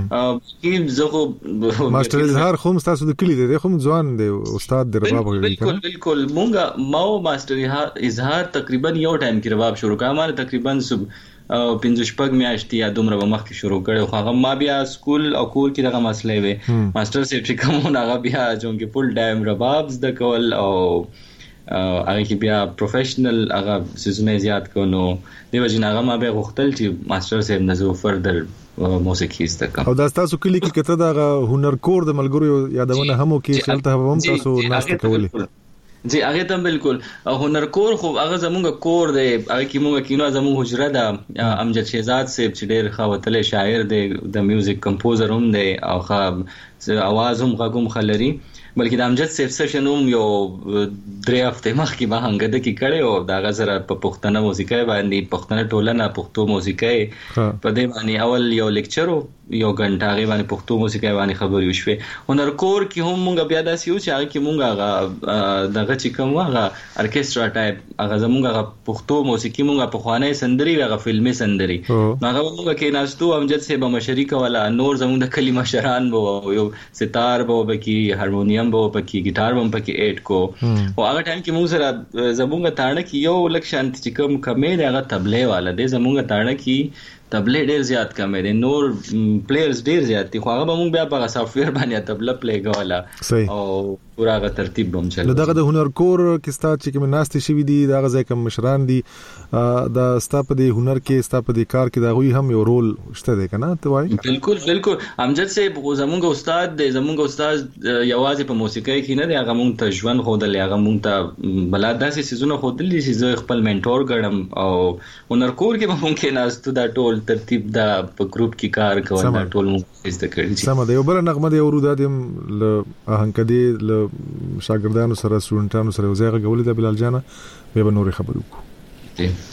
کې زه خو ماسټر اظهار خو تاسو د کلی دی، خو ځوان دی استاد د رباب غوړي. بالکل بالکل مونږه ما ماسټر اظهار تقریبا یو ټایم کې رباب شروع کړم، ما تقریبا صبح پنځه شپږ میاشتې یا دومره به مخکې شروع کړی، خو هغه ما بیا سکول او کور کې دغه مسلې وې، ماسټر صاحب چې کوم هغه بیا چونکې فل ټایم رباب زده کول او هغه کې بیا پروفیشنل هغه سیزونه زیات کو، نو دیو جن هغه ما به غوښتل چې ماسټر صاحب نزو فردر موسیقي زده کوم. او دا تاسو کلی کې کته دا هنر کور د ملګرو یادونه هم کې چلته هم تاسو ناشته کولې؟ جی هغه ته بالکل هنر کور خو هغه زمونږ کور دی، هغه کې مونږ کینو زمونږ حجره ده، امجد شهزاد صاحب چې ډېر ښه وتلی شاعر دی، د میوزیک کمپوزر هم دی او ښه اواز هم غږ هم ښه لري، بلکې د امجد صاحب سیشن هم یو درې هفتې مخکې ما هنګده کې کړی و، د هغه سره په پښتنه موسیقۍ باندې پښتنه ټولنه پښتو موسیقۍ په دې باندې اول یو لیکچر و یو غنټه هغې باندې پښتو موسیقۍ باندې خبرې وشوې. هنر کور کې هم مونږ بیا داسې یو چې هغه کې مونږ هغه دغه چې کوم هغه ارکیسټرا ټایپ هغه زمونږ هغه پښتو موسیقي مونږ پخوانی سندرې هغه فلمي سندرې هغه مونږ کېناستو، امجد صاحب مشري کوله، نور زمونږ د کلي مشران به یو ستار به پکې، هارمونیم به پکې، ګیټار به پکې ایډ کو، او هغه ټایم کې مونږ سره زمونږ تاړه کې یو لږ شانتي چې کوم کمې دی هغه تبلې والا دی، زمونږ تاړه کې تبلې ډېر زیات کمې دي، نور پلیئرز ډېر زیات دي، خو هغه به مونږ بیا په هغه سافټویر باندې تبله پلی کوله او پورا هغه ترتیب به هم چلو. دغه د هنر کور کې ستا چې کوم ناستې شوي دي دغه ځای کوم مشران دي دا ستا په دې هنر کې ستا په دې کار کې د هغوی هم یو رول شته دی که نه ته وایي؟ بالکل بالکل امجد صاحب زمونږ استاد دی، زمونږ استاد یوازې په موسیقۍ کې نه دی، هغه مونږ ته ژوند ښودلی، هغه مونږ ته بلا داسې څیزونه ښودلي چې زه خپل منټور ګڼم، او هنر کور کې به مونږ کېناستو دا ټول ترتیب دا په ګروپ کې کار کول دا ټول مونږ زده کړي. سمه ده. یو بله نغمه دی اورو دا د له آهنګکدې له شاګردانو سره سټوډنټانو سره یو ځای غږولې ده بلال جانه، بیا به نورې خبرې وکړو.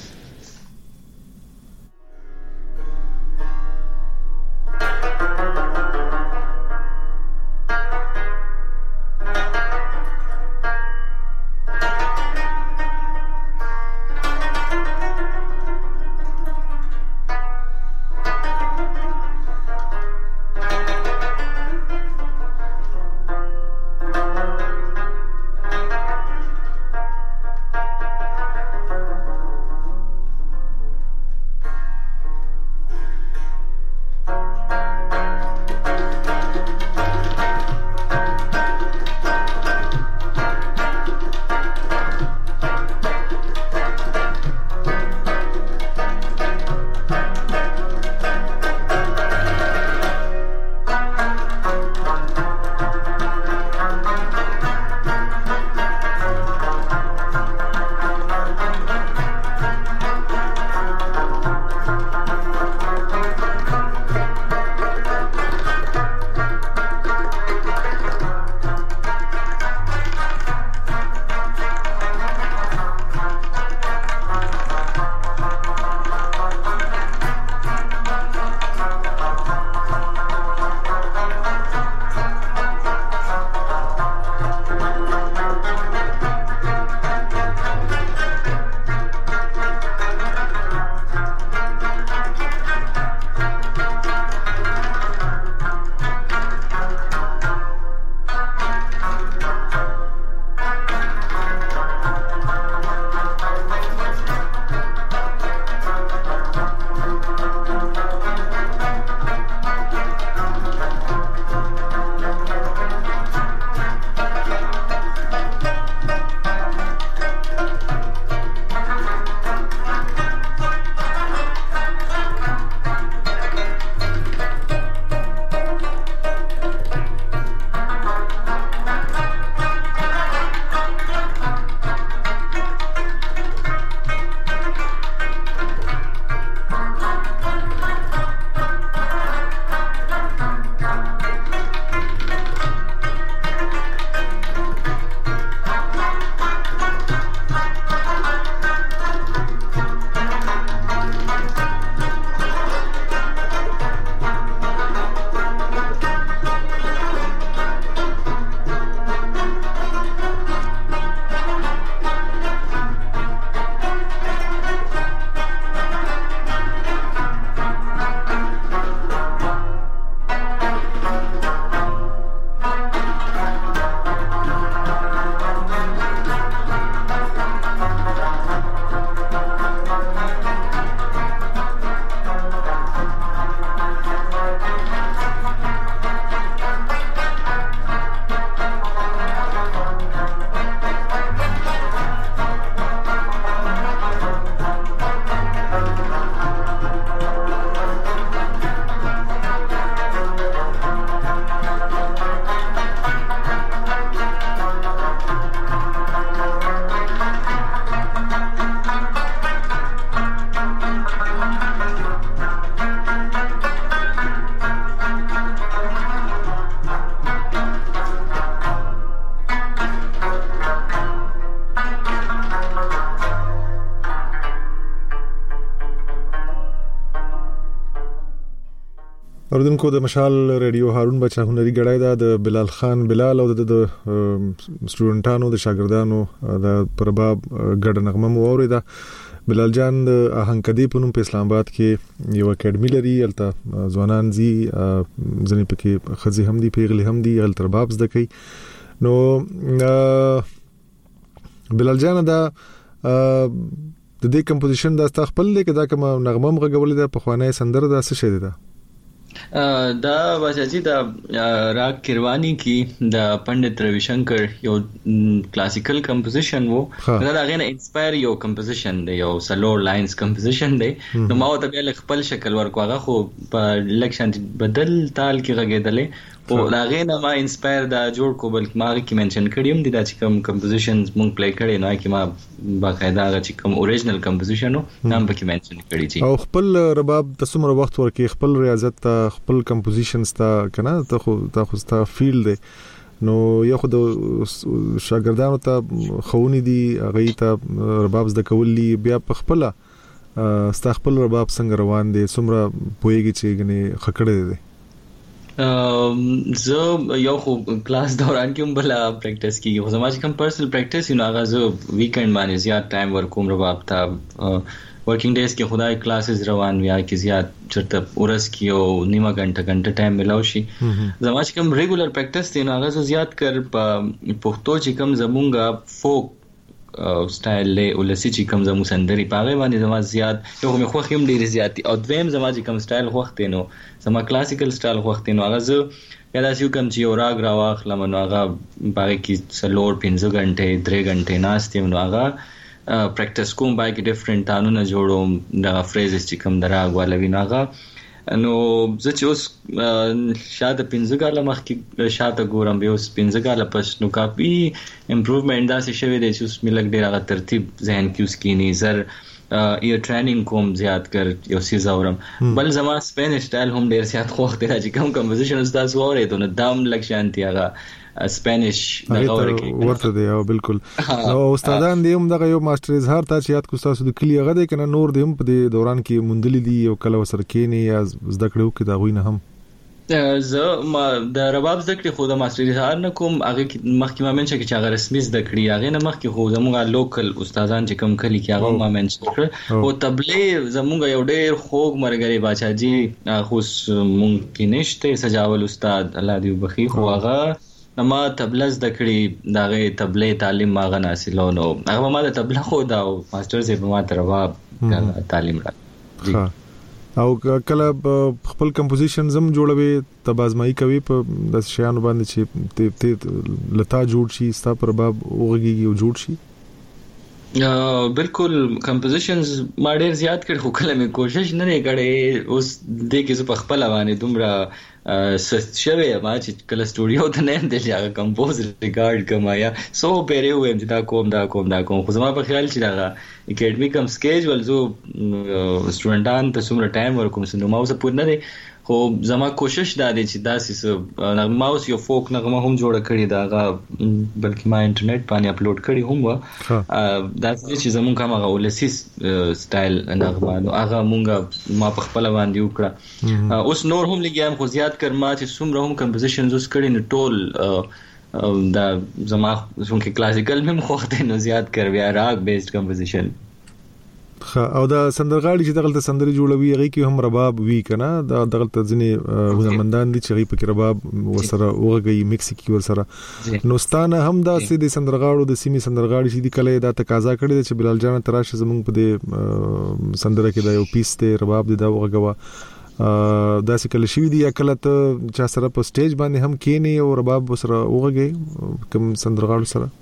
اوردونکو د مشال ریډیو هارون بچا هنري غړای دا د بلال خان بلال او د سټوډنټانو د شاګردانو د پرباب ګډ نغمه مو اوریدا. بلال جان د اهنګدی په نوم په اسلام آباد کې یو اکیډمي لري، الته ځوانان زی ځنې پکې خزي هم دي، پیغلي هم دي، الته رباب زده کوي. نو بلال جان دا د دې کمپوزیشن دا ست خپل لیک دا کوم نغمه مغولې ده په خوانه سندره دا څه شه ده؟ دا بچاجي دا راگ کیروانی کی د پندت روی شنکر یو کلاسیکل کمپوزیشن وو، دا غینه انسپایر یو کمپوزیشن دی، یو سلور لاینز کمپوزیشن دی. نو ما ته بیا خپل شکل ورکو هغه خو په لکشن بدل تال کې غږیدلې او دا غینه ما انسپایر دا جوړ کو، بلکې ما کې منشن کړیم دي دا چې کوم کمپوزیشنز مونږ پلی کړي نو کې ما باقاعده هغه چې کوم اوریجنل کمپوزیشن نو نام پکې منشن کړی دي. او خپل رباب تاسو وخت ورکې خپل ریاضت خپل کمپوزیشنز تا کنه ته خو تا خو ستا فیلډ دی، نو یو خو د شاګردانو ته خونی دي هغه ته رباب زده کولی، بیا په خپل ستا خپل رباب څنګه روان دي، څومره پويږي چې غني خکړه دي؟ زه یو خو کلاس دوران کې هم بل پریکټیس کیږي، خو زما چې کوم پرسنل پریکټیس یو هغه زه ویکند باندې زیات ټایم ورکوم رباب ته. ورکینګ ډیز کې خدای کلاسز روان ویا کې زیات چرته ورس کې او نیمه غنټه غنټه ټایم ملاو شي. زما چې کوم ریګولر پریکټیس دی نو هغه زه زیات کر په پښتو چې کوم زمونږه فوک سټایل له ولسی چې کوم زمو سندري پاغه باندې زما زیات یو مې خو خیم ډیر زیات او دویم زما چې کوم سټایل وخت نو زما کلاسیکل سټایل وخت نو هغه زه یا داسې کوم چې یو راګ راواخلم نو هغه باغ کې سلور پنځه غنټه درې غنټه ناستم نو هغه پریکټیس کوم باغ کې ډیفرنٹ تانونه جوړوم، دا فریزز چې کوم دراغ ولوي نو هغه نو زه چې اوس شاته پنځه کاله مخکې شاته ګورم به اوس پنځه کاله پس نو کافي امپروومنت داسې شوی دی چې اوس مې لګ ډیر هغه ترتیب ذهن کې اوس کینی زر یو ټریننګ کوم زیات کړ یو سیز اورم. بل زما سپینش سټایل هم ډیر زیات خوښ دی چې کوم کمپوزیشن استاد وره ته نو دام لګ شانتي هغه سپینش دغه ورته دی او بالکل. او استادان دی هم دغه یو ماستر اظهار ته چې یاد کو تاسو د کلی هغه دی کنه نور دی هم په دوران کې مندلې دي او کله وسر کې نه یا زده کړو کې دا غوي نه هم زه ما د رباب زده کړې خو د ماستر اظهار نه کوم هغه مخکې ما منځ کې چې هغه رسمي زده کړې هغه نه مخکې خو زموږه لوکل استادان چې کوم کلی کې هغه ما منځ کړ او تبلې زموږه یو ډېر خوږ مرګري باچاجي خو مونږ کې نشته سجاول استاد الله دې وبخي خو هغه ما تبله زده کړې دغه تبلې تعلیم ما غن حاصلو نو هغه ما د تبله خو دا ماستر زه په ما تر رباب تعلیم را جی. او کله خپل کمپوزیشن زم جوړوي تبازمایي کوي په د شیانو باندې چې ته لتا جوړ شي ستا پر رباب اوږي او جوړ شي؟ بالکل کمپوزیشنز ما ډیر زیات کړ خو کله مې کوشش نه نه کړې اوس د کې په خپل باندې دومره سست شوی ما چې کله سټوډیو ته نه دی هغه کمپوز ریکارډ کما یا سو پیره ویم چې دا کوم دا کوم دا کوم خو زما په خیال چې دا اکیډمي کم سکیجول زو سټوډنټان ته څومره ټایم ورکوم سنو ما اوس پور نه دی خو زما کوشش دا دی چې داسې نغمه اوس یو فوک نغمه هم جوړه کړې دا بلکې ما انټرنیټ باندې اپلوډ کړی هم و دا چې زمونږ کوم هغه ولسی سټایل نغمه نو هغه مونږه ما په خپل باندې وکړه. اوس نور هم لګیام خو زیات کړ ما چې څومره هم کمپوزیشنز اوس کړی نو ټول دا زما څنګه کلاسیکل هم خوښ دی نو زیات کړ بیا راګ بیسډ کمپوزیشن. او دا سندرغاړي چې دغلت سندري جوړوي هغه کې هم رباب وی کنه دا دغلت ځنې هنرمندان دي چې هغه په رباب ورسره وغږی میکس کی ورسره نو ستانه هم دا سي د سندرغاړو د سیمي سندرغاړي چې د کله دا تقاضا کړی چې بلال جان تراشه زمونږ په دې سندره کې دا یو پیس ته رباب دی دا وغږوا دا څه کله شي دی یا کله ته چا سره په سټیج باندې هم کینی او رباب وسره وغږی کوم سندرغاړو سره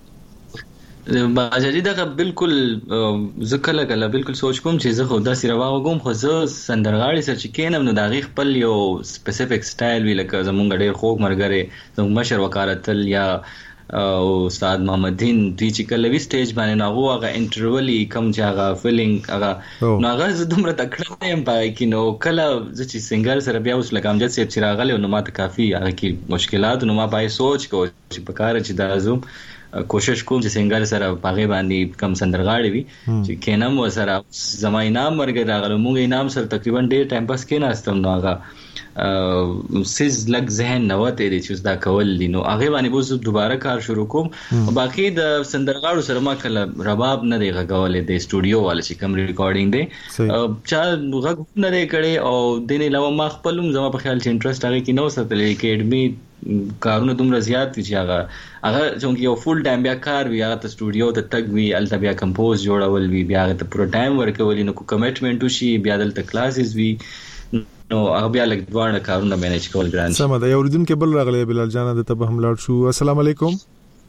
باجری دا بالکل زکله کله بالکل سوچ کوم چې زه خو دا سره واغوم خو زه سندرغاړي سره چې کینم نو دا غي خپل یو سپیسیفیک سټایل وی لکه زمونږ ډېر خوږ مرګره زموږ مشر وکارتل یا او استاد محمد دین دوی چې کله وی سټیج باندې نو هغه انټرولی کم چې هغه فیلینګ هغه نو هغه زه دومره تکړه یم پای کې نو کله زه چې سنگر سره بیا اوس لکه امجد صاحب چې راغله نو ماته کافي هغه کې مشکلات نو ما پای سوچ کو چې په کار چې دا زوم کوشش کوم چې سنگر سره پاغه باندې کم سندرغاړي وي چې کینم وسره زما انعام ورګ راغله مونږ انعام سره تقریبا ډېر ټایم پاس کې ناستم نو هغه سیز لګ ذهن نو ته دي چې دا کول دي نو هغه باندې به دوباره کار شروع کوم او باقي د سندرغاړو سره ما کله رباب نه دی غوولې د سټوډیو والے چې کوم ریکارډینګ دی چا غږ نه دی کړي او د نه علاوه ما خپلم زما په خیال چې انټرست هغه کې نو ساتلې اکیډمي کارونه دومره زیات دي چې هغه هغه چې یو فول ټایم بیا کار وی هغه ته سټوډیو ته تک وی الته بیا کمپوز جوړول وی بیا هغه ته پوره ټایم ورکول نو کو کمټمنټ وشي بیا دلته کلاسز وی نو هغه بیا لګ دوه کارونه مینیج کول ګران سم دا یو ردون کې بل راغلی بلال جان د ته هم لاړ شو السلام علیکم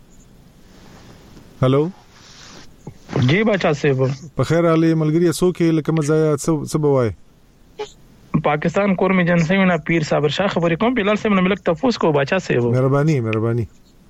هالو جی بچا صاحب په خیر علي ملګری اسو کې لکه مزایا څه بوای پاکستان کور میں جن سے نا پیر صابر شاہ خبریں کوم بلال صاحب نے ملک تفوس کو بچا سے وہ مہربانی مہربانی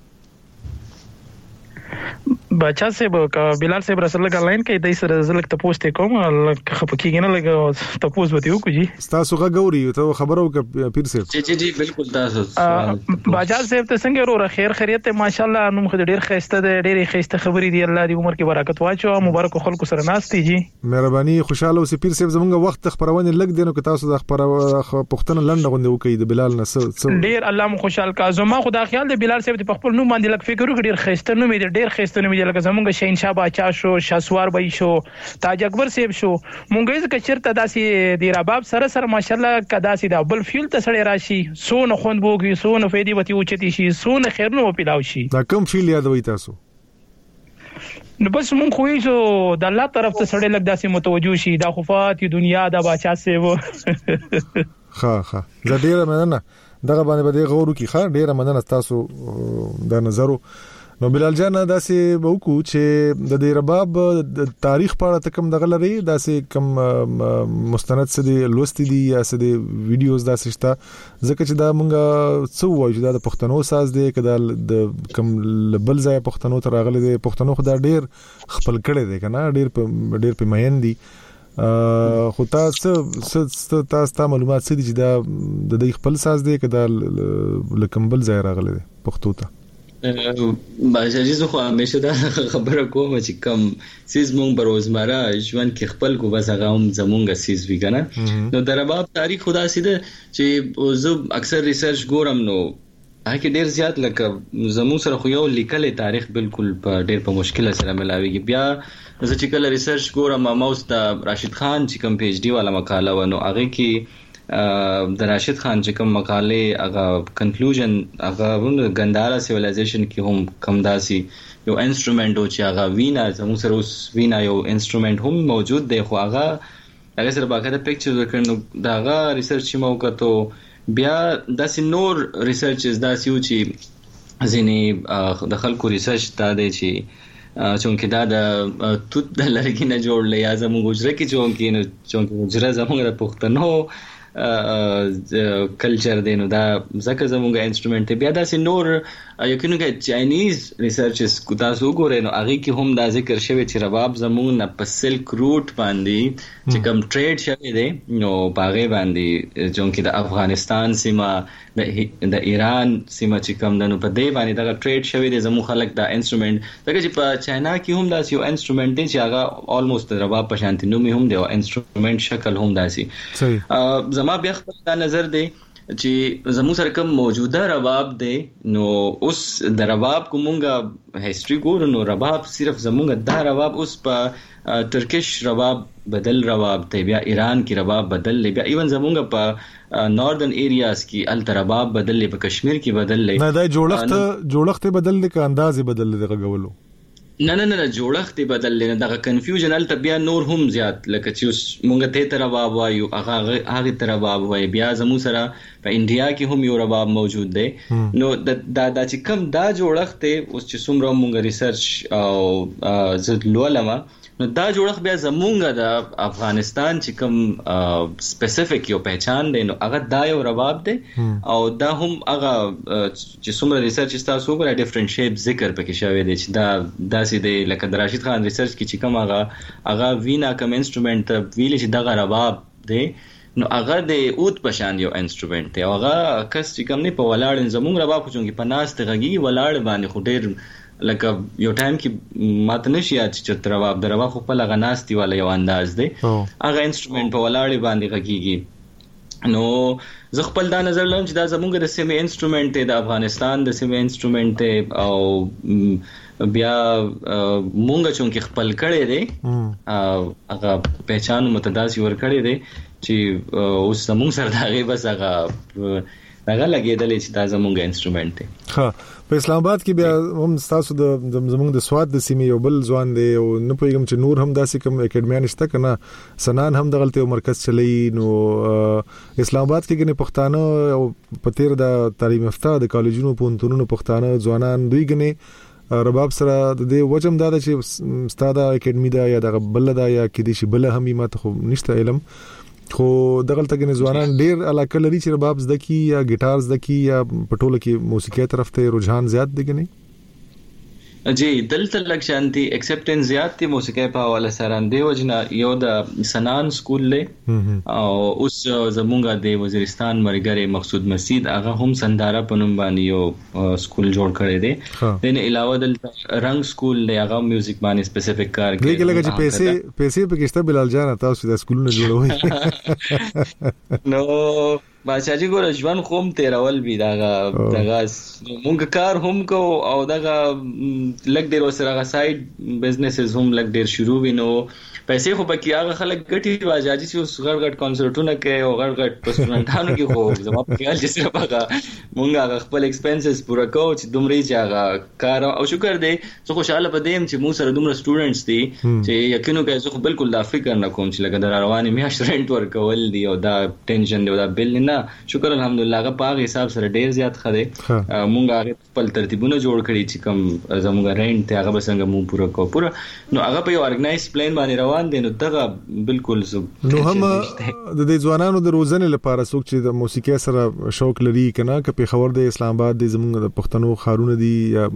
بچا سے کا بلال صاحب رسول الله لاین کې دای سره زلک تفوس ته کوم خپکیږي نه لګ تفوس وته کو جی تاسو غوړی ته خبرو ک پیر صاحب جی جی جی بالکل تاسو بچا صاحب ته څنګه ورو خیر خیریت ماشاءالله نو مخ ډیر خسته ډیر خسته خبرې دی الله دې عمر کې برکت واچو مبارک خلکو سره ناستي جی مهرباني خوشاله اوسې پیر صاحب زمونږ وخت خبرونه لګ دینو ک تاسو د خبره پښتنه لنډه غونډه وکي د بلال نس ډیر الله مو خوشحال کا زما خدا خیال د بلال صاحب په خپل نوم باندې لګ فکر وکړ ډیر خسته نو مې ډیر خسته نو مې لکه زمونږ شینشاه باچا شو شاسوار بای شو تاج اکبر صاحب شو مونږ یې کچرته داسې دی رباب سره سره ماشاءالله کدا سي دا بل فیل ته سړی راشي سونه خوند بوګي سونه فېدی وتی اوچتي شي سونه خیر نو پیلاو شي دا کوم فیل یادوي تاسو نو بس مونږ خو یې د الله طرف ته سړی لګ داسې متوجو شي دا خفات دنیا دا باچا صاحب ها ها دا ډیره مننه دغه باندې به غوړو کی ښه ډیره مننه تاسو د نظرو نو بلال جان داسې وکړو چې د دې رباب د تاریخ په اړه تکم دغه لري داسې کم مستند څه دی لوستي دي یا څه دی ویډیوز داسې شته ځکه چې دا مونږه څو وایو چې دا د پښتنو ساز دی کدا د کم بل ځای پښتنو ته راغلي دي پښتنو خو دا ډیر خپل کړي دي کنه ډیر په ډیر په مین دي خو تاسو تاسو تاسو معلومات څه دي چې دا د خپل ساز دی کدا لکمبل ځای راغلي دي پښتو ته باشه جزو خو همیشه دا خبره کوم چې کم سیز مونږ بروزمره ژوند کې خپل کو بس هغه هم زمونږ سیز وی کنه نو د رباب تاریخ خدا سیده چې زه اکثر ریسرچ ګورم نو هغه ډیر زیات لکه زمو سره خو یو لیکل تاریخ بالکل په ډیر په مشکل سره ملاويږي بیا زه چې کله ریسرچ ګورم ما اوس د راشد خان چې کوم پی ایچ ډی والا مقاله ونه هغه کې د راشد خان چې کوم مقاله هغه کنکلوژن هغه ګندارا سیویلایزیشن کې هم کم داسي یو انسټرومنټ او چې هغه وینا زموږ سره اوس وینا یو انسټرومنټ هم موجود دی خو هغه هغه سره باقاعده پکچر ورکړنو دا هغه ریسرچ مو وکړو بیا داسې نور ریسرچز داسې و چې ځینې د خلکو ریسرچ دا دی چې چونکه دا د توت د لرګي نه جوړل یا زموږ اجره کې چونکه نو چونکه اجره زموږ د پښتنو کلچر دی نو دا زکه زموږه انسټرومنټ بیا دا سي نور یقینو کې چاینیز ریسرچز کو تاسو وګورئ نو هغه کې هم دا ذکر شوی چې رباب زموږ نه په سلک روټ باندې چې کوم ټریډ شوی دی نو باغې باندې چونکه د افغانستان سیمه د ایران سیمه چې کوم دنو په دې باندې دا ټریډ شوی دی زموږ خلک دا انسټرومنټ دغه چې په چاینا کې هم دا یو انسټرومنټ دی چې هغه الموست رباب په شانتي نومي هم دی او انسټرومنټ شکل هم داسي صحیح زما بیا خپل دا نظر دی چې زموږ سره کوم موجوده رباب دی نو اوس د رباب کومه هیستوري ګورو نو رباب صرف زموږ د رباب اوس په ترکیش رباب بدل رباب دی بیا ایران کې رباب بدل دی بیا ایون زموږ په ناردن ایریاز کې ال رباب بدل دی په کشمیر کې بدل دی نه دا جوړښت جوړښت بدل دی که انداز بدل دی غوولو نه نه نه جوړښت بدل لنه دا کنفیوژن ال بیا نور هم زیات لکه چې مونږ ته تر رباب وایو هغه هغه تر رباب وایي بیا زمو سره په انډیا کې هم یو رباب موجود دی نو دا دا چې کوم دا جوړښت اوس چې څومره مونږ ریسرچ او زد لولما نو دا جوړښت بیا زمونږ د افغانستان چې کوم سپیسیفیک یو پہچان دی نو هغه دا یو رباب دی او دا هم هغه چې څومره ریسرچ تاسو وګورئ ډیفرنٹ شیپ ذکر پکې شوی دی چې دا داسې دی لکه د راشد خان ریسرچ کې چې کوم هغه هغه وینا کوم انسټرومنټ ویل چې دغه رباب دی نو هغه د اوت پشان یو انسټرومنټ دی هغه کس چې کوم نه په ولاړ زمونږ رباب خو چې په ناس ته غږی ولاړ باندې خو ډیر لکه یو ټایم کې ماته نشي یاد چې رباب د رباب خو په لغه ناستي والا یو انداز دی هغه انسټرومنت په ولاړې باندې غږیږي نو زه خپل دا نظر لرم چې دا زمونږ د سیمې انسټرومنت دی د افغانستان د سیمې انسټرومنت دی او بیا مونږ چونکې خپل کړی دی هغه پہچان متداسي ور کړی دی چې اوس زمونږ سره دا غي بس هغه هغه لګیدل چې دا زمونږ انسټرومنت دی. ها په اسلام آباد کې بیا هم تاسو د زمونږ د سواد د سیمې یو بل ځوان دی او نه پوهیږم چې نور هم داسې کوم اکیډمیان شته کنه سنان هم دغلته مرکز چلی نو اسلام آباد کې ګنې پښتانه او په تیر د تعلیم یافته د کالجونو پونتونو پښتانه ځوانان دوی ګنې رباب سره د دې وجم دا چې ستاده اکیډمي دا یا د بل دا یا کې دي شي بل هم ماته خو نشته علم خو دغلته کې ځوانان ډیر علاقه لري چې رباب زده کی یا ګیټار زده کی یا پټوله کې موسیقي طرف ته رجحان زیات دی کني جی دلته لږ شانتي اکسپټنس زیات دی موسیقي په حواله سره دی وجنه یو د سنان سکول له او اوس زمونږه د وزیرستان مرګره مقصود مسجد هغه هم سنداره پنوم باندې یو سکول جوړ کړی دی دنه علاوه د رنگ سکول له هغه میوزیک باندې سپیسیفیک کار کوي لکه لکه چې پیسې پیسې پکشته بلال جان تاسو د سکولونو جوړوي نو بادشاہجی ګور ژوند خوم تیرول بي داغه داغه مونږ کار هم کو او داغه لګ ډیر وسره غا ساید بزنسز هم لګ ډیر شروع وینو پیسې خو پکې هغه خلک ګټي واجاجي چې غړ غړ کنسرټونه کوي او غړ غړ پسټرنټانو کې خو زما په خیال چې سره پکا مونږ هغه خپل ایکسپنسز پورا کوو چې دومره چې هغه کار او شکر دی زه خوشاله پدیم چې مو سره دومره سټوډنټس دي چې یقینو کوي زه بالکل دا فکر نه کوم چې لکه د رواني میاشت رنټ ورکول دی او دا ټینشن دی او دا بل نه شکر الحمدلله هغه په حساب سره ډیر زیات خده مونږ هغه خپل ترتیبونه جوړ کړی چې کوم زموږ رنټ ته هغه بسنګ مو پورا کو پورا نو هغه په یو ارګنایز پلان باندې روان دي نو دغه بالکل زو نو هم د دې ځوانانو د روزنې لپاره څوک چې د موسیقي سره شوق لري کنه که په خبر د اسلام آباد د زموږ د پښتنو خارونه دي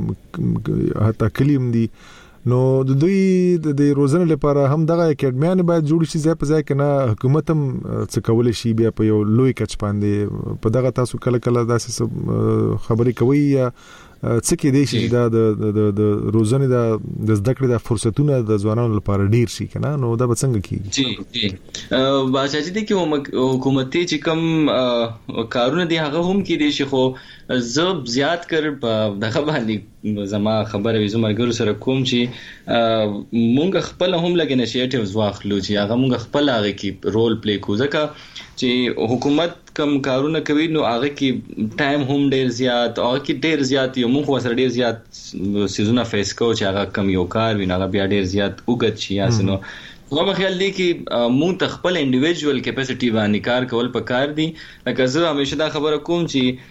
یا حتی کلیم دي نو د دوی د روزنې لپاره هم دغه اکیډمیان باید جوړ شي ځای په ځای کنه حکومت هم څه کول شي بیا په یو لوی کچ باندې په دغه تاسو کله کله داسې خبرې کوي یا څه کې دي چې دا د د روزنې د د زده کړې د فرصتونو د ځوانانو لپاره ډیر شي کنه نو دا به څنګه کیږي جی جی بادشاہ دې کې حکومتي چې کوم کارونه دي هغه هم کې دي شي خو زب زیات کړ په دغه باندې زما خبره وي زمرګرو سره کوم چې مونږ خپل هم لګ انیشیټیوز واخلو چې هغه مونږ خپل هغه کې رول پلی کوو ځکه چې حکومت کم کارونه کوي نو هغه کې ټایم هم ډیر زیات او کې ډیر زیات یو مونږ سره ډیر زیات سيزونه فیس کوو چې هغه کم یو کار ویني هغه بیا ډیر زیات وګت شي یاسنو نو په خیال دی کې مونږ ته خپل انډیویډوال کیپاسټي باندې کار کول پکار دي لکه زه همیشه دا خبره کوم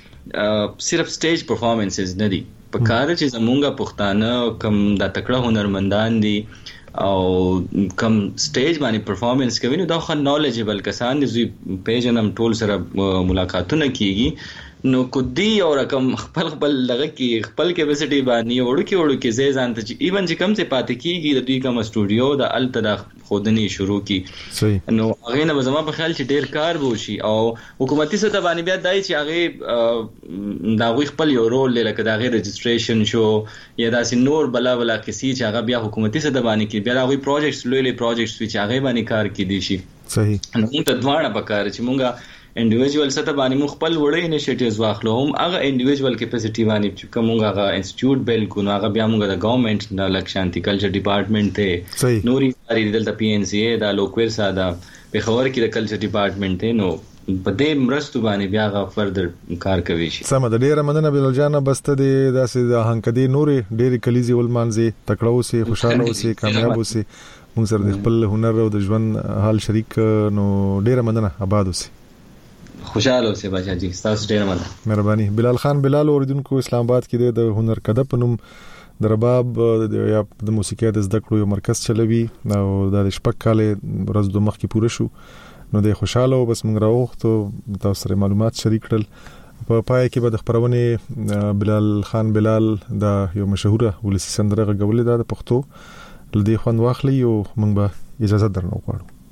چې صرف سټیج پرفارمنسز نه دي پکار چې زمونږه پښتانه کم د تکړه هنرمندان دي او کم سټیج باندې پرفارمنس کوي نو دا خو نالجبل کسان دي چې پیژنم ټول سره ملاقاتونه کیږي نو کدی او رقم خپل خپل لغه کې خپل کیپاسټي باندې وړو کې وړو کې زې ځانته چې ایون چې کم څه پاتې کیږي د دوی کوم سټوډیو د الته خودنی شروع کی صحیح نو هغه نه زما په خیال چې ډیر کار وو شي او حکومتي سطح باندې بیا دای چې هغه دا غوي خپل یو رول لکه دا غیر رجسټریشن شو یا دا سي نور بلا بلا کسي چې هغه بیا حکومتي سطح باندې کې بیا دا غوي پروجیکټس لوی لوی پروجیکټس چې هغه باندې کار کې دي شي صحیح نو ته دواړه پکاره چې مونږه انډیویډوال سطح باندې مو خپل وړي انیشیټیوز واخلو هم هغه انډیویډوال کیپاسټي باندې چې کوم هغه انسټیټیوټ بیل کو نو هغه بیا موږ د ګورنمنت د لکشانتي کلچر ډپارټمنټ ته نوري ساري دلته پی ان سی ای دا لوکویر ساده په خبر کې د کلچر ډپارټمنټ ته نو په دې مرستو باندې بیا غا فردر کار کوي شي سم د ډیره مننه بلال جان بسته دې داسې د هنکدي نورې ډېری کلیزي ول مانځي تکړو سي خوشاله اوسي کامیاب اوسي موږ سره د خپل هنر او د ژوند حال شریک نو ډیره مننه آباد اوسي خوشاله اوسئ بچا جی تاسو ډیر مننه مهرباني بلال خان بلال اوریدونکو اسلام آباد کې د هنر کده پنوم د رباب یا د موسیقي د زده کړو یو مرکز چلوي او د شپږ کال ورځ د مخ کې پوره شو نو د خوشاله او بس موږ راوخته تاسو سره معلومات شریک کړل په پای کې به د خبرونه بلال خان بلال د یو مشهوره ولسی سندره غوړلې ده د پښتو لدی خوان واخلي او موږ به اجازه درنو غواړو